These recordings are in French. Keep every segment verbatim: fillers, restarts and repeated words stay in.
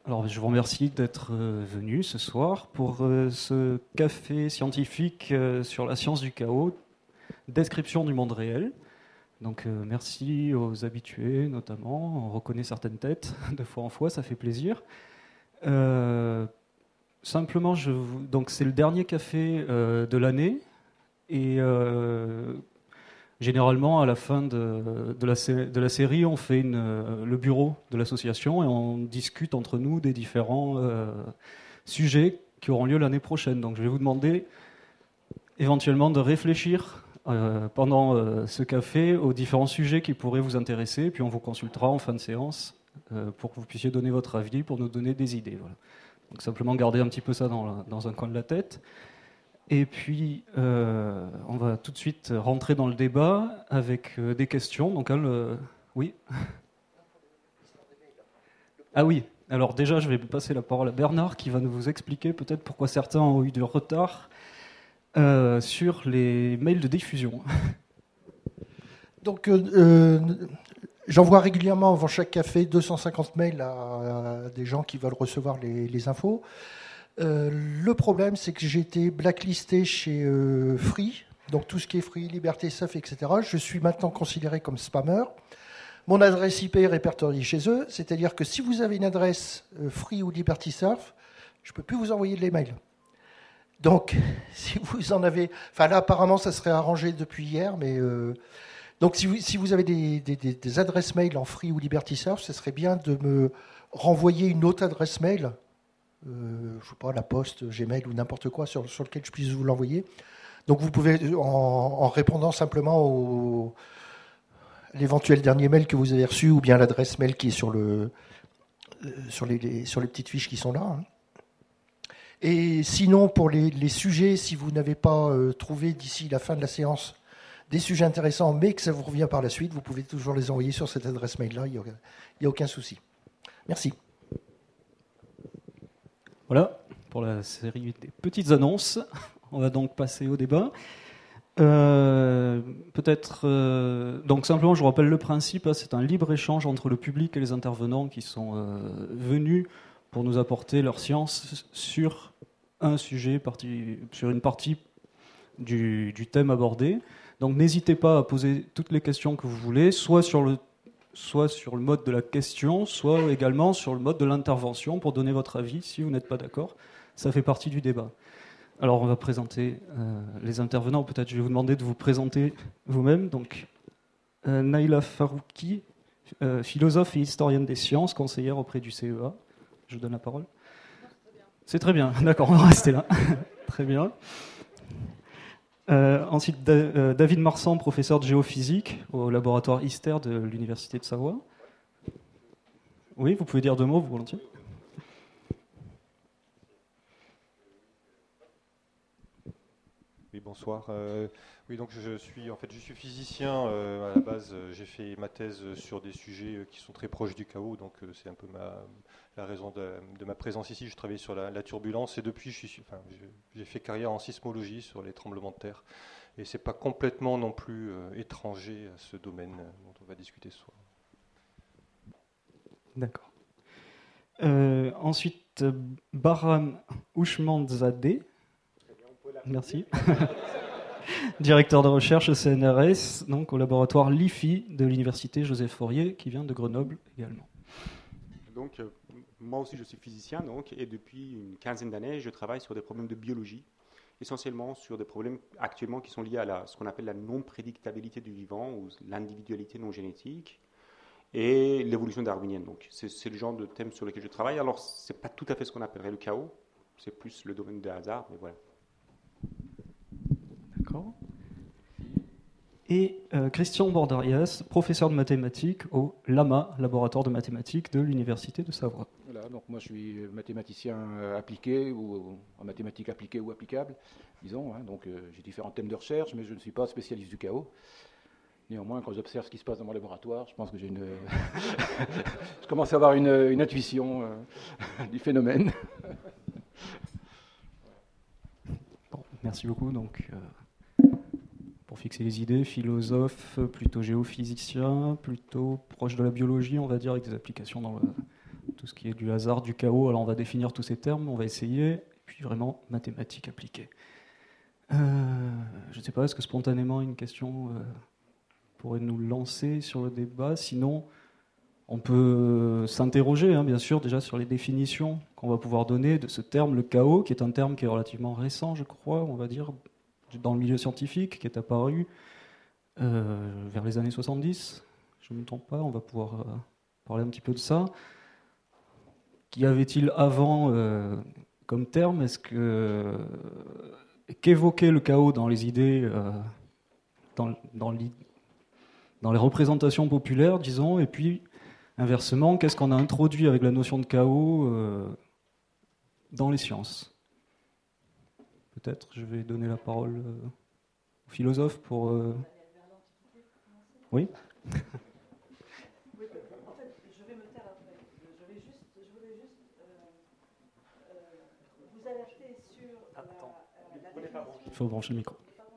Alors, je vous remercie d'être euh, venu ce soir pour euh, ce café scientifique euh, sur la science du chaos, description du monde réel. Donc, euh, merci aux habitués, notamment. On reconnaît certaines têtes de fois en fois, ça fait plaisir. Euh, simplement, je vous... donc c'est le dernier café euh, de l'année et euh, généralement, à la fin de, de, la, sé- de la série, on fait une, euh, le bureau de l'association et on discute entre nous des différents euh, sujets qui auront lieu l'année prochaine. Donc je vais vous demander éventuellement de réfléchir euh, pendant euh, ce café aux différents sujets qui pourraient vous intéresser, puis on vous consultera en fin de séance euh, pour que vous puissiez donner votre avis, pour nous donner des idées. Voilà. Donc simplement garder un petit peu ça dans, la- dans un coin de la tête. Et puis, euh, on va tout de suite rentrer dans le débat avec euh, des questions. Donc, hein, le... oui. Ah oui. Alors déjà, je vais passer la parole à Bernard qui va nous vous expliquer peut-être pourquoi certains ont eu du retard euh, sur les mails de diffusion. Donc, euh, euh, j'envoie régulièrement avant chaque café deux cent cinquante mails à, à des gens qui veulent recevoir les, les infos. Euh, le problème, c'est que j'ai été blacklisté chez euh, Free, donc tout ce qui est Free, Liberté Surf, et cetera. Je suis maintenant considéré comme spammer. Mon adresse I P est répertoriée chez eux, c'est-à-dire que si vous avez une adresse euh, Free ou Liberty Surf, je ne peux plus vous envoyer de l'email. Donc, si vous en avez... Enfin là, apparemment, ça serait arrangé depuis hier, mais... Euh, donc, si vous, si vous avez des, des, des adresses mail en Free ou Liberty Surf, ce serait bien de me renvoyer une autre adresse mail, euh, je ne sais pas, la Poste, Gmail ou n'importe quoi, sur, sur lequel je puisse vous l'envoyer. Donc, vous pouvez, en, en répondant simplement au, à l'éventuel dernier mail que vous avez reçu, ou bien l'adresse mail qui est sur, le, euh, sur, les, les, sur les petites fiches qui sont là. Hein. Et sinon, pour les, les sujets, si vous n'avez pas euh, trouvé d'ici la fin de la séance des sujets intéressants, mais que ça vous revient par la suite, vous pouvez toujours les envoyer sur cette adresse mail-là, il n'y a, a aucun souci. Merci. Voilà pour la série des petites annonces. On va donc passer au débat. Euh, peut-être euh, donc simplement, je vous rappelle le principe. Hein, c'est un libre échange entre le public et les intervenants qui sont euh, venus pour nous apporter leur science sur un sujet, parti, sur une partie du, du thème abordé. Donc n'hésitez pas à poser toutes les questions que vous voulez, soit sur le, soit sur le mode de la question, soit également sur le mode de l'intervention pour donner votre avis si vous n'êtes pas d'accord. Ça fait partie du débat. Alors on va présenter euh, les intervenants. Peut-être je vais vous demander de vous présenter vous-même. Donc euh, Naïla Farouki, euh, philosophe et historienne des sciences, conseillère auprès du C E A. Je vous donne la parole. C'est très bien, d'accord, on va rester là. Très bien. Euh, ensuite, da- euh, David Marsan, professeur de géophysique au laboratoire ISTER de l'Université de Savoie. Oui, vous pouvez dire deux mots, vous volontiers. Oui, bonsoir. Euh, oui, donc je suis en fait je suis physicien euh, à la base. J'ai fait ma thèse sur des sujets qui sont très proches du chaos, donc euh, c'est un peu ma la raison de, de ma présence ici. Je travaille sur la, la turbulence et depuis je suis, enfin, j'ai fait carrière en sismologie sur les tremblements de terre et c'est pas complètement non plus euh, étranger à ce domaine dont on va discuter ce soir. D'accord. Euh, ensuite, Bahram Ousmandzadeh. Merci. Directeur de recherche au C N R S, donc au laboratoire L I F I de l'université Joseph Fourier, qui vient de Grenoble également. Donc, euh, moi aussi, je suis physicien, donc, et depuis une quinzaine d'années, je travaille sur des problèmes de biologie, essentiellement sur des problèmes actuellement qui sont liés à la, ce qu'on appelle la non-prédictabilité du vivant ou l'individualité non génétique et l'évolution darwinienne. Donc, c'est, c'est le genre de thème sur lequel je travaille. Alors, c'est pas tout à fait ce qu'on appellerait le chaos, c'est plus le domaine des hasards, mais voilà. D'accord. Et euh, Christian Bordarias, professeur de mathématiques au LAMA, laboratoire de mathématiques de l'Université de Savoie. Voilà, donc moi je suis mathématicien appliqué, ou en mathématiques appliquées ou applicables, disons. Hein, donc euh, j'ai différents thèmes de recherche, mais je ne suis pas spécialiste du chaos. Néanmoins, quand j'observe ce qui se passe dans mon laboratoire, je pense que j'ai une... je commence à avoir une, une intuition euh, du phénomène. Bon, merci beaucoup. Donc, euh, pour fixer les idées, philosophe, plutôt géophysicien, plutôt proche de la biologie, on va dire, avec des applications dans le, tout ce qui qui est du hasard, du chaos. Alors on va définir tous ces termes, on va essayer, et puis vraiment mathématiques appliquées. Euh, je ne sais pas, est-ce que spontanément une question euh, pourrait nous lancer sur le débat? Sinon, on peut s'interroger, hein, bien sûr, déjà sur les définitions qu'on va pouvoir donner de ce terme, le chaos, qui est un terme qui est relativement récent, je crois, on va dire, dans le milieu scientifique, qui est apparu euh, vers les années soixante-dix. Je ne me trompe pas, on va pouvoir euh, parler un petit peu de ça. Qu'y avait-il avant euh, comme terme? Est-ce que euh, qu'évoquait le chaos dans les idées, euh, dans, dans, dans les représentations populaires, disons, et puis inversement, qu'est-ce qu'on a introduit avec la notion de chaos euh, dans les sciences? Peut-être, je vais donner la parole euh, au philosophe pour... Euh... Oui. Il faut brancher le micro.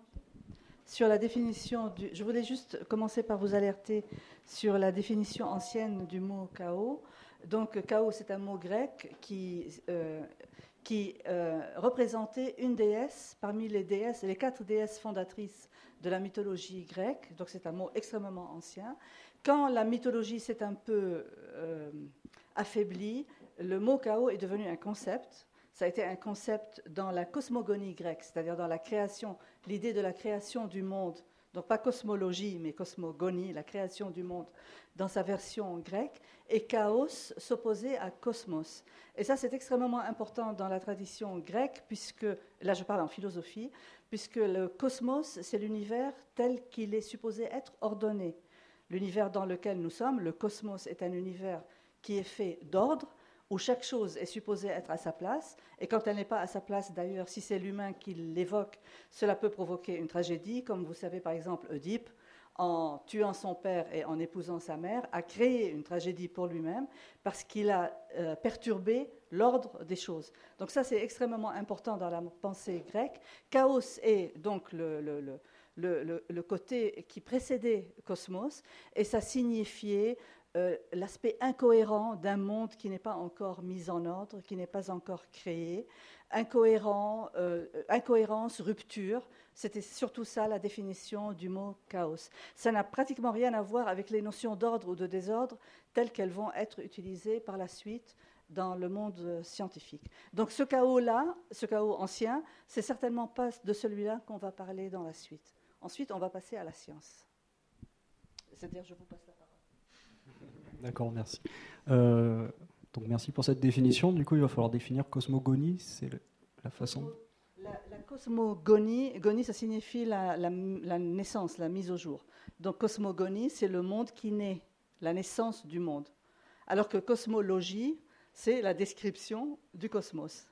Sur la définition du, je voulais juste commencer par vous alerter sur la définition ancienne du mot chaos. Donc, chaos, c'est un mot grec qui, euh, qui euh, représentait une déesse parmi les déesses, les quatre déesses fondatrices de la mythologie grecque. Donc, c'est un mot extrêmement ancien. Quand la mythologie s'est un peu euh, affaiblie, le mot chaos est devenu un concept. Ça a été un concept dans la cosmogonie grecque, c'est-à-dire dans la création, l'idée de la création du monde, donc pas cosmologie, mais cosmogonie, la création du monde, dans sa version grecque, et chaos s'opposait à cosmos. Et ça, c'est extrêmement important dans la tradition grecque, puisque, là je parle en philosophie, puisque le cosmos, c'est l'univers tel qu'il est supposé être ordonné. L'univers dans lequel nous sommes, le cosmos, est un univers qui est fait d'ordre, où chaque chose est supposée être à sa place, et quand elle n'est pas à sa place, d'ailleurs, si c'est l'humain qui l'évoque, cela peut provoquer une tragédie, comme vous savez par exemple Oedipe, en tuant son père et en épousant sa mère, a créé une tragédie pour lui-même, parce qu'il a euh, perturbé l'ordre des choses. Donc ça, c'est extrêmement important dans la pensée grecque. Chaos est donc le... le, le Le, le, le côté qui précédait Cosmos, et ça signifiait euh, l'aspect incohérent d'un monde qui n'est pas encore mis en ordre, qui n'est pas encore créé, incohérent, euh, incohérence, rupture. C'était surtout ça la définition du mot chaos. Ça n'a pratiquement rien à voir avec les notions d'ordre ou de désordre telles qu'elles vont être utilisées par la suite dans le monde scientifique. Donc ce chaos-là, ce chaos ancien, c'est certainement pas de celui-là qu'on va parler dans la suite. Ensuite, on va passer à la science. C'est-à-dire, je vous passe la parole. D'accord, merci. Euh, donc merci pour cette définition. Du coup, il va falloir définir cosmogonie, c'est la façon... La, la cosmogonie, gonie, ça signifie la, la, la naissance, la mise au jour. Donc cosmogonie, c'est le monde qui naît, la naissance du monde. Alors que cosmologie, c'est la description du cosmos.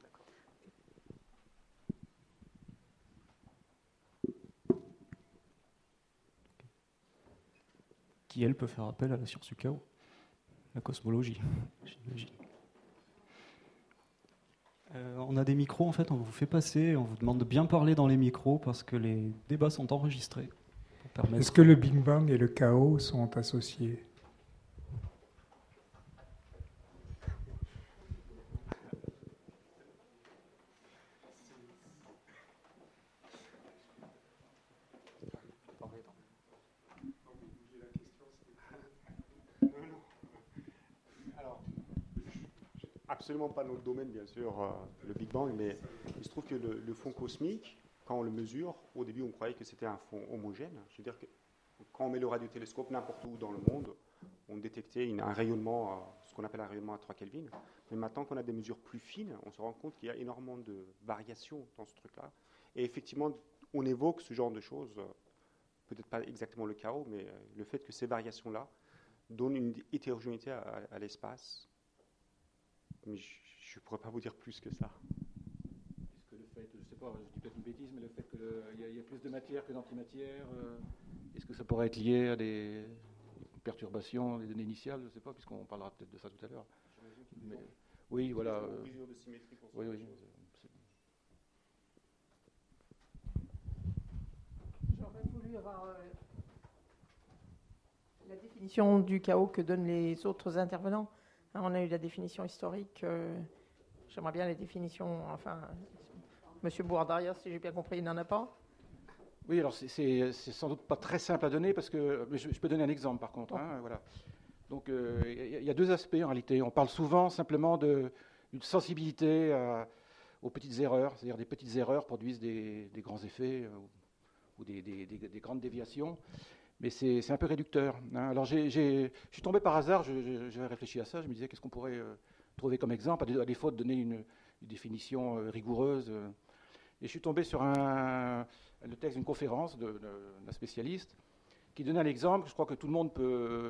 Qui, elle, peut faire appel à la science du chaos, la cosmologie, j'imagine. Euh, on a des micros, en fait, on vous fait passer, on vous demande de bien parler dans les micros parce que les débats sont enregistrés. Permettre... Est-ce que le Big Bang et le chaos sont associés ? Absolument pas notre domaine, bien sûr, euh, le Big Bang, mais il se trouve que le, le fond cosmique, quand on le mesure, au début on croyait que c'était un fond homogène. Je veux dire que quand on met le radiotélescope n'importe où dans le monde, on détectait une, un rayonnement, euh, ce qu'on appelle un rayonnement à trois Kelvin. Mais maintenant qu'on a des mesures plus fines, on se rend compte qu'il y a énormément de variations dans ce truc-là. Et effectivement, on évoque ce genre de choses, euh, peut-être pas exactement le chaos, mais euh, le fait que ces variations-là donnent une hétérogénéité à, à, à l'espace. Mais je ne pourrais pas vous dire plus que ça. Est-ce que le fait, je ne sais pas, je dis peut-être une bêtise, mais le fait qu'il y, y a plus de matière que d'antimatière, euh, est-ce que ça pourrait être lié à des perturbations des données initiales? Je ne sais pas, puisqu'on parlera peut-être de ça tout à l'heure. Mais, oui, voilà. Euh, mesure de symétrie pour oui, oui. J'aurais voulu avoir euh, la définition du chaos que donnent les autres intervenants. On a eu la définition historique. Euh, j'aimerais bien les définitions. Enfin, Monsieur Bourdaria, si j'ai bien compris, il n'en a pas. Oui, alors c'est, c'est, c'est sans doute pas très simple à donner parce que mais je, je peux donner un exemple par contre. Hein, voilà. Donc il euh, y, y a deux aspects en réalité. On parle souvent simplement de, d'une sensibilité à, aux petites erreurs, c'est-à-dire des petites erreurs produisent des, des grands effets euh, ou des, des, des, des grandes déviations. Mais c'est, c'est un peu réducteur. Hein. Alors j'ai, j'ai, je suis tombé par hasard, je, je, j'avais réfléchi à ça, je me disais qu'est-ce qu'on pourrait euh, trouver comme exemple, à défaut de donner une, une définition euh, rigoureuse. Euh, et je suis tombé sur un, le texte d'une conférence de, de, d'un spécialiste qui donnait un exemple que je crois que tout le monde peut,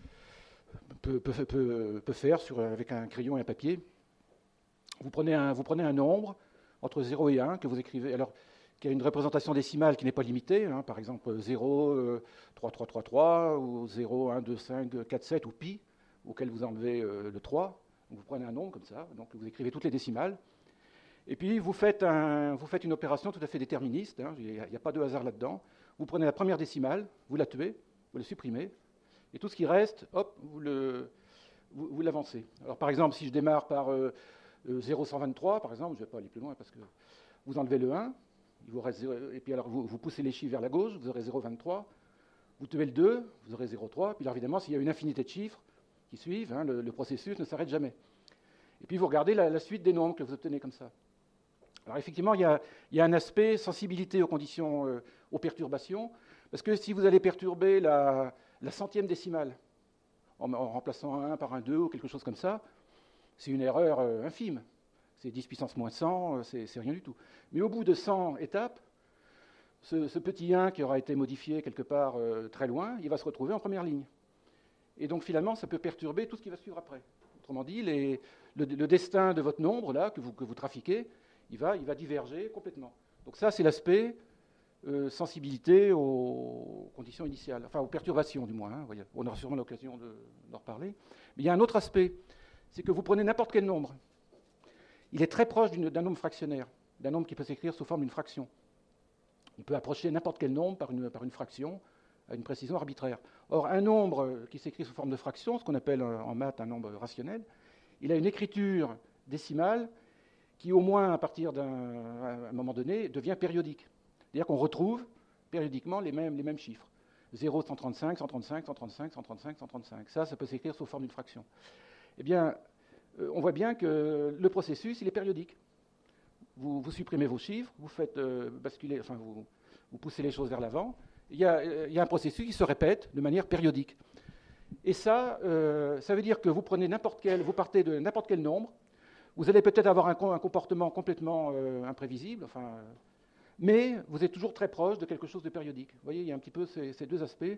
peut, peut, peut, peut faire sur, avec un crayon et un papier. Vous prenez un, vous prenez un nombre entre zéro et un que vous écrivez. Alors, qui a une représentation décimale qui n'est pas limitée, hein, par exemple zéro, euh, trois, trois, trois, trois, ou zéro, un, deux, cinq, quatre, sept, ou pi, auquel vous enlevez euh, le trois. Donc vous prenez un nombre comme ça, donc vous écrivez toutes les décimales. Et puis vous faites, un, vous faites une opération tout à fait déterministe, hein, il n'y a, a pas de hasard là-dedans. Vous prenez la première décimale, vous la tuez, vous la supprimez, et tout ce qui reste, hop, vous, le, vous, vous l'avancez. Alors par exemple, si je démarre par euh, euh, zéro cent vingt-trois, par exemple, je ne vais pas aller plus loin parce que vous enlevez le un, il vous reste zéro, et puis alors vous, vous poussez les chiffres vers la gauche, vous aurez zéro virgule vingt-trois, vous tuez le deux, vous aurez zéro virgule trois, puis alors évidemment, s'il y a une infinité de chiffres qui suivent, hein, le, le processus ne s'arrête jamais. Et puis vous regardez la, la suite des nombres que vous obtenez comme ça. Alors effectivement, il y a, il y a un aspect sensibilité aux conditions, euh, aux perturbations, parce que si vous allez perturber la, la centième décimale, en, en remplaçant un un par un deux ou quelque chose comme ça, c'est une erreur euh, infime. C'est dix puissance moins cent, c'est, c'est rien du tout. Mais au bout de cent étapes, ce, ce petit un qui aura été modifié quelque part euh, très loin, il va se retrouver en première ligne. Et donc finalement, ça peut perturber tout ce qui va suivre après. Autrement dit, les, le, le destin de votre nombre, là, que vous, que vous trafiquez, il va, il va diverger complètement. Donc ça, c'est l'aspect euh, sensibilité aux conditions initiales, enfin aux perturbations du moins. Hein, voyez. On aura sûrement l'occasion de, d'en reparler. Mais il y a un autre aspect, c'est que vous prenez n'importe quel nombre. Il est très proche d'une, d'un nombre fractionnaire, d'un nombre qui peut s'écrire sous forme d'une fraction. On peut approcher n'importe quel nombre par une, par une fraction à une précision arbitraire. Or, un nombre qui s'écrit sous forme de fraction, ce qu'on appelle en maths un nombre rationnel, il a une écriture décimale qui, au moins à partir d'un à un moment donné, devient périodique. C'est-à-dire qu'on retrouve périodiquement les mêmes, les mêmes chiffres. zéro, cent trente-cinq, cent trente-cinq, cent trente-cinq, cent trente-cinq, cent trente-cinq. Ça, ça peut s'écrire sous forme d'une fraction. Eh bien, euh, on voit bien que le processus, il est périodique. Vous, vous supprimez vos chiffres, vous faites euh, basculer, enfin, vous, vous poussez les choses vers l'avant. Il y, a, il y a un processus qui se répète de manière périodique. Et ça, euh, ça veut dire que vous prenez n'importe quel, vous partez de n'importe quel nombre. Vous allez peut-être avoir un, un comportement complètement euh, imprévisible, enfin, euh, mais vous êtes toujours très proche de quelque chose de périodique. Vous voyez, il y a un petit peu ces, ces deux aspects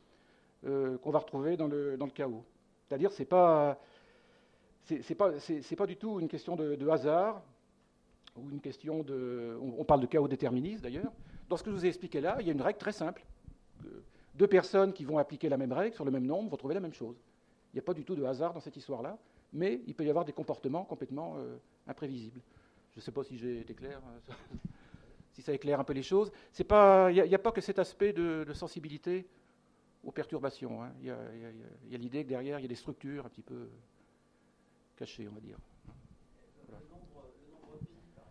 euh, qu'on va retrouver dans le, dans le chaos. C'est-à-dire, c'est pas, c'est, c'est pas, c'est, c'est pas du tout une question de, de hasard ou une question de. On, on parle de chaos déterministe d'ailleurs. Dans ce que je vous ai expliqué là, il y a une règle très simple. Deux personnes qui vont appliquer la même règle sur le même nombre vont trouver la même chose. Il n'y a pas du tout de hasard dans cette histoire-là. Mais il peut y avoir des comportements complètement euh, imprévisibles. Je ne sais pas si j'ai été clair, euh, si ça éclaire un peu les choses. Il n'y a, a pas que cet aspect de, de sensibilité aux perturbations. Hein. Il y a, y, y a l'idée que derrière, il y a des structures un petit peu cachées, on va dire. Voilà. Le nombre, le nombre pi, par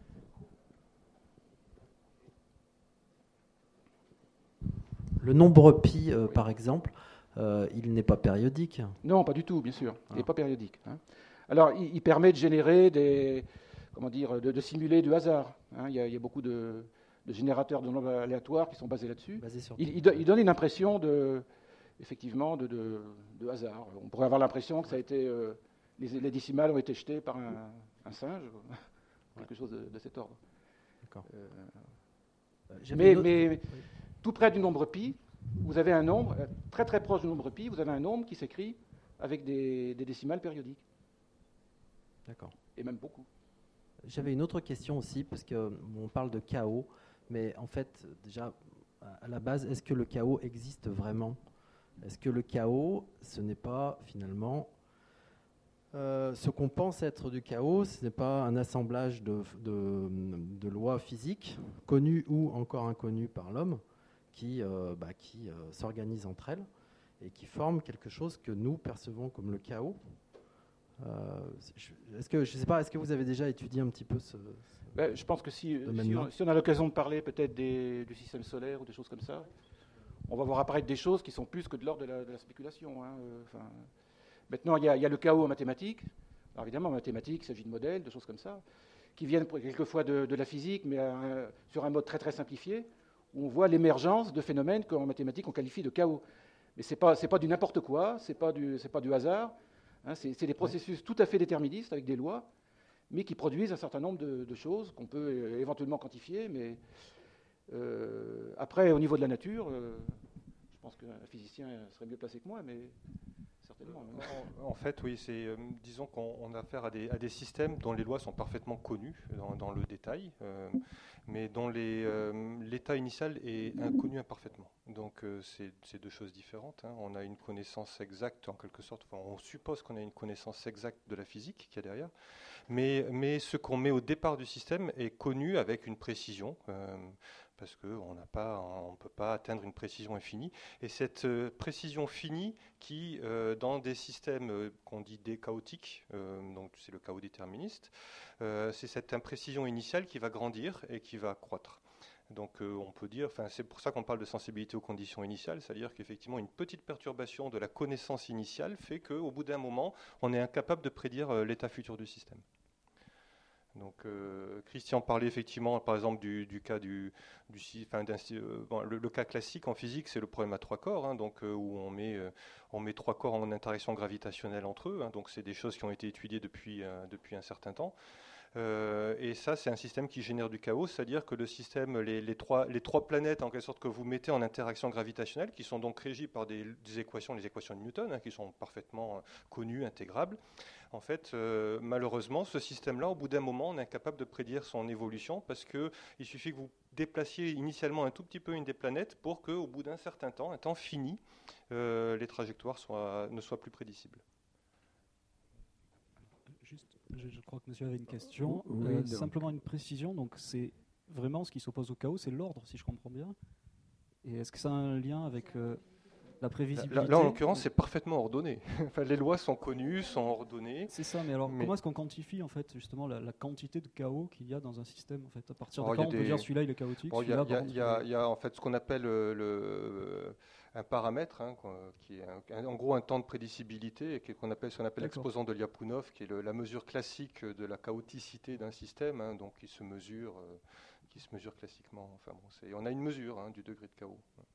exemple, le nombre pi, euh, oui. par exemple Euh, il n'est pas périodique. Non, pas du tout, bien sûr. Il n'est ah. pas périodique. Hein. Alors, il, il permet de générer des, comment dire, de, de simuler du hasard. Hein. Il, y a, il y a beaucoup de, de générateurs de nombres aléatoires qui sont basés là-dessus. Basé sur il, il, do, il donne une impression de, effectivement, de, de, de hasard. On pourrait avoir l'impression que ça a été, euh, les, les décimales ont été jetées par un, un singe, quelque chose de, de cet ordre. D'accord. Euh, mais, mais oui. Tout près du nombre pi. Vous avez un nombre, très très proche du nombre pi, vous avez un nombre qui s'écrit avec des, des décimales périodiques. D'accord. Et même beaucoup. J'avais une autre question aussi, parce qu'on parle de chaos, mais en fait, déjà, à la base, est-ce que le chaos existe vraiment ? Est-ce que le chaos, ce n'est pas finalement euh, ce qu'on pense être du chaos, ce n'est pas un assemblage de, de, de lois physiques, connues ou encore inconnues par l'homme, qui, euh, bah, qui euh, s'organisent entre elles et qui forment quelque chose que nous percevons comme le chaos. Euh, est-ce que je sais pas, est-ce que vous avez déjà étudié un petit peu ce, ce ben, je pense que si, si, on, si on a l'occasion de parler peut-être des, du système solaire ou des choses comme ça, on va voir apparaître des choses qui sont plus que de l'ordre de la, de la spéculation. Hein. Euh, enfin, maintenant, il y, y a le chaos en mathématiques. Alors évidemment, en mathématiques, il s'agit de modèles, de choses comme ça, qui viennent quelquefois de, de la physique, mais euh, sur un mode très très simplifié, où on voit l'émergence de phénomènes qu'en mathématiques on qualifie de chaos. Mais ce n'est pas, c'est pas du n'importe quoi, ce n'est pas, pas du hasard, hein, c'est, c'est des processus ouais. tout à fait déterministes avec des lois, mais qui produisent un certain nombre de, de choses qu'on peut euh, éventuellement quantifier. Mais euh, après, au niveau de la nature, euh, je pense qu'un physicien serait mieux placé que moi, mais certainement. En, en fait, oui, c'est, euh, disons qu'on a affaire à des, à des systèmes dont les lois sont parfaitement connues dans, dans le détail, euh, mais dont les, euh, l'état initial est inconnu imparfaitement. Donc, euh, c'est, c'est deux choses différentes. Hein. On a une connaissance exacte, en quelque sorte, enfin, on suppose qu'on a une connaissance exacte de la physique qu'il y a derrière, mais, mais ce qu'on met au départ du système est connu avec une précision. Euh, parce qu'on n'a pas, on ne peut pas atteindre une précision infinie. Et cette euh, précision finie qui, euh, dans des systèmes euh, qu'on dit déchaotiques, euh, donc c'est le chaos déterministe, euh, c'est cette imprécision initiale qui va grandir et qui va croître. Donc euh, on peut dire, enfin c'est pour ça qu'on parle de sensibilité aux conditions initiales, c'est-à-dire qu'effectivement une petite perturbation de la connaissance initiale fait qu'au bout d'un moment, on est incapable de prédire euh, l'état futur du système. Donc, euh, Christian parlait effectivement, par exemple, du, du cas du, du enfin, euh, bon, le, le cas classique en physique, c'est le problème à trois corps, hein, donc euh, où on met, euh, on met trois corps en interaction gravitationnelle entre eux. Hein, donc, c'est des choses qui ont été étudiées depuis, euh, depuis un certain temps. Euh, et ça, c'est un système qui génère du chaos, c'est-à-dire que le système, les, les, trois, les trois planètes en quelque sorte que vous mettez en interaction gravitationnelle, qui sont donc régies par des, des équations, les équations de Newton, hein, qui sont parfaitement euh, connues, intégrables. En fait, euh, malheureusement, ce système-là, au bout d'un moment, on est incapable de prédire son évolution parce qu'il suffit que vous déplaciez initialement un tout petit peu une des planètes pour qu'au bout d'un certain temps, un temps fini, euh, les trajectoires soient, ne soient plus prédicibles. Juste, je, je crois que monsieur avait une question. Oui, euh, simplement une précision. Donc, c'est vraiment ce qui s'oppose au chaos, c'est l'ordre, si je comprends bien. Et est-ce que ça a un lien avec euh, la prévisibilité? Là, là, en l'occurrence, c'est parfaitement ordonné. Enfin, les lois sont connues, sont ordonnées. C'est ça, mais alors mais... comment est-ce qu'on quantifie en fait justement la, la quantité de chaos qu'il y a dans un système en fait? À partir de alors, quand on des... peut dire celui-là il est chaotique? Il bon, y, y, y, y a en fait ce qu'on appelle le, le, un paramètre, hein, qui est un, en gros un temps de prédicibilité, et qu'on appelle ce qu'on appelle l'exposant de Lyapunov, qui est le, la mesure classique de la chaoticité d'un système, hein, donc qui se mesure, euh, qui se mesure classiquement. Enfin, bon, c'est, on a une mesure hein, du degré de chaos.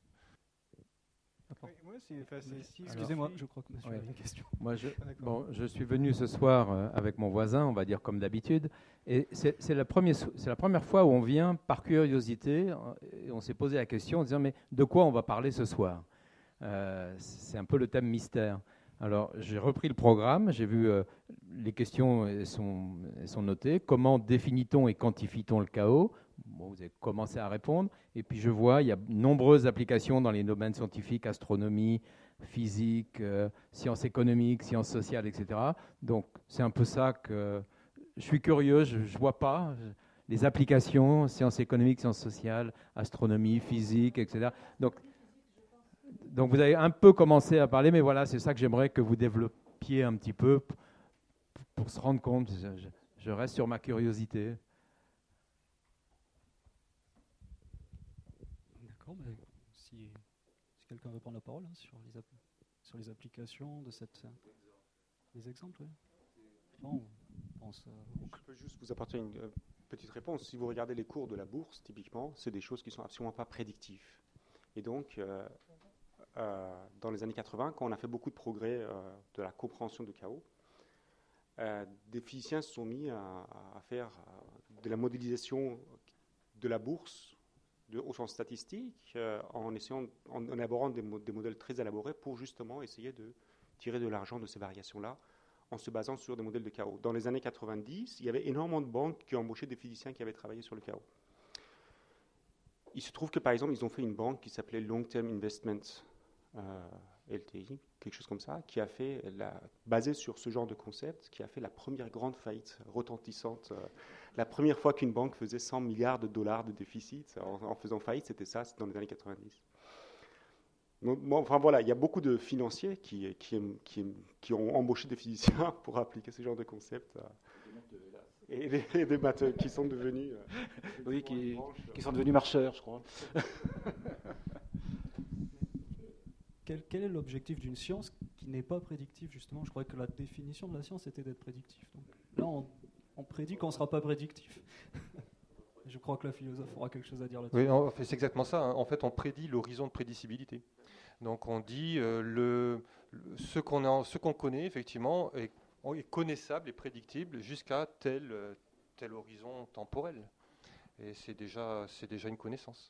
Oui, moi, c'est, enfin, c'est, si, excusez-moi, je crois que monsieur ouais. avait une question. Moi, je, bon, je suis venu ce soir euh, avec mon voisin, on va dire comme d'habitude, et c'est, c'est, la première, c'est la première fois où on vient par curiosité, et on s'est posé la question en disant mais de quoi on va parler ce soir? euh, C'est un peu le thème mystère. Alors, j'ai repris le programme, j'ai vu euh, les questions elles sont, elles sont notées. Comment définit-on et quantifie-t-on le chaos? Bon, vous avez commencé à répondre. Et puis, je vois, il y a de nombreuses applications dans les domaines scientifiques, astronomie, physique, euh, sciences économiques, sciences sociales, et cetera. Donc, c'est un peu ça que je suis curieux, je ne vois pas les applications, sciences économiques, sciences sociales, astronomie, physique, et cetera. Donc, Donc vous avez un peu commencé à parler, mais voilà, c'est ça que j'aimerais que vous développiez un petit peu pour, pour se rendre compte. Je, je reste sur ma curiosité. D'accord, mais si, si quelqu'un veut prendre la parole hein, sur, les app- sur les applications de cette... Les exemples, oui. Bon, on pense, euh, Je peux juste vous apporter une euh, petite réponse. Si vous regardez les cours de la bourse, typiquement, c'est des choses qui ne sont absolument pas prédictives. Et donc... Euh, Euh, dans les années quatre-vingts, quand on a fait beaucoup de progrès euh, de la compréhension du chaos, euh, des physiciens se sont mis à, à faire euh, de la modélisation de la bourse de, au sens statistique, euh, en, essayant, en, en élaborant des, mo- des modèles très élaborés pour justement essayer de tirer de l'argent de ces variations-là en se basant sur des modèles de chaos. Dans les années quatre-vingt-dix, il y avait énormément de banques qui embauchaient des physiciens qui avaient travaillé sur le chaos. Il se trouve que, par exemple, ils ont fait une banque qui s'appelait Long Term Investment Euh, L T I, quelque chose comme ça, qui a fait, la, basé sur ce genre de concept, qui a fait la première grande faillite retentissante. Euh, la première fois qu'une banque faisait cent milliards de dollars de déficit en, en faisant faillite, c'était ça, c'était dans les années quatre-vingt-dix. Bon, enfin voilà, il y a beaucoup de financiers qui, qui, qui, qui ont embauché des physiciens pour appliquer ce genre de concept. Et des, et des maths qui sont devenus... Euh, oui, qui, qui sont devenus marcheurs, je crois. Quel, quel est l'objectif d'une science qui n'est pas prédictive, justement? Je croyais que la définition de la science était d'être prédictif. Donc là, on, on prédit qu'on ne sera pas prédictif. Je crois que la philosophe aura quelque chose à dire là-dessus. Oui, en fait, c'est exactement ça. Hein. En fait, on prédit l'horizon de prédicibilité. Donc on dit euh, le, le, ce qu'on a, ce qu'on connaît, effectivement, est, est connaissable et prédictible jusqu'à tel, tel horizon temporel. Et c'est déjà, c'est déjà une connaissance.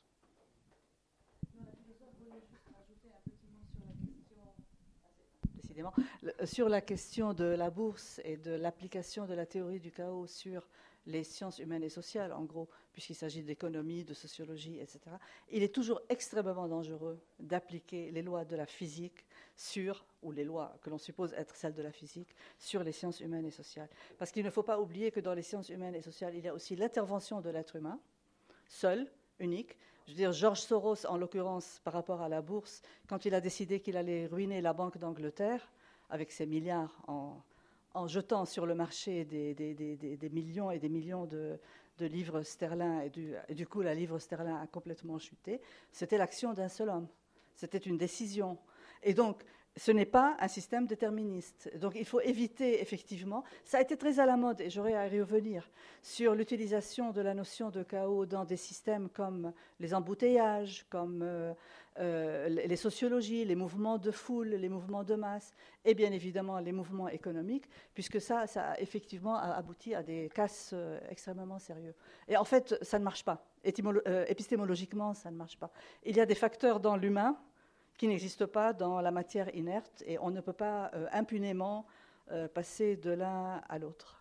Décidément. Sur la question de la bourse et de l'application de la théorie du chaos sur les sciences humaines et sociales, en gros, puisqu'il s'agit d'économie, de sociologie, et cetera, il est toujours extrêmement dangereux d'appliquer les lois de la physique sur, ou les lois que l'on suppose être celles de la physique, sur les sciences humaines et sociales. Parce qu'il ne faut pas oublier que dans les sciences humaines et sociales, il y a aussi l'intervention de l'être humain, seul, unique. Je veux dire, George Soros, en l'occurrence, par rapport à la bourse, quand il a décidé qu'il allait ruiner la Banque d'Angleterre, avec ses milliards en, en jetant sur le marché des, des, des, des, des millions et des millions de, de livres sterling, et du, et du coup, la livre sterling a complètement chuté, c'était l'action d'un seul homme. C'était une décision. Et donc, ce n'est pas un système déterministe. Donc il faut éviter, effectivement, ça a été très à la mode, et j'aurais à y revenir, sur l'utilisation de la notion de chaos dans des systèmes comme les embouteillages, comme euh, euh, les sociologies, les mouvements de foule, les mouvements de masse, et bien évidemment les mouvements économiques, puisque ça, ça a effectivement abouti à des casses euh, extrêmement sérieux. Et en fait, ça ne marche pas. Étymolo- euh, épistémologiquement, ça ne marche pas. Il y a des facteurs dans l'humain qui n'existe pas dans la matière inerte, et on ne peut pas euh, impunément euh, passer de l'un à l'autre.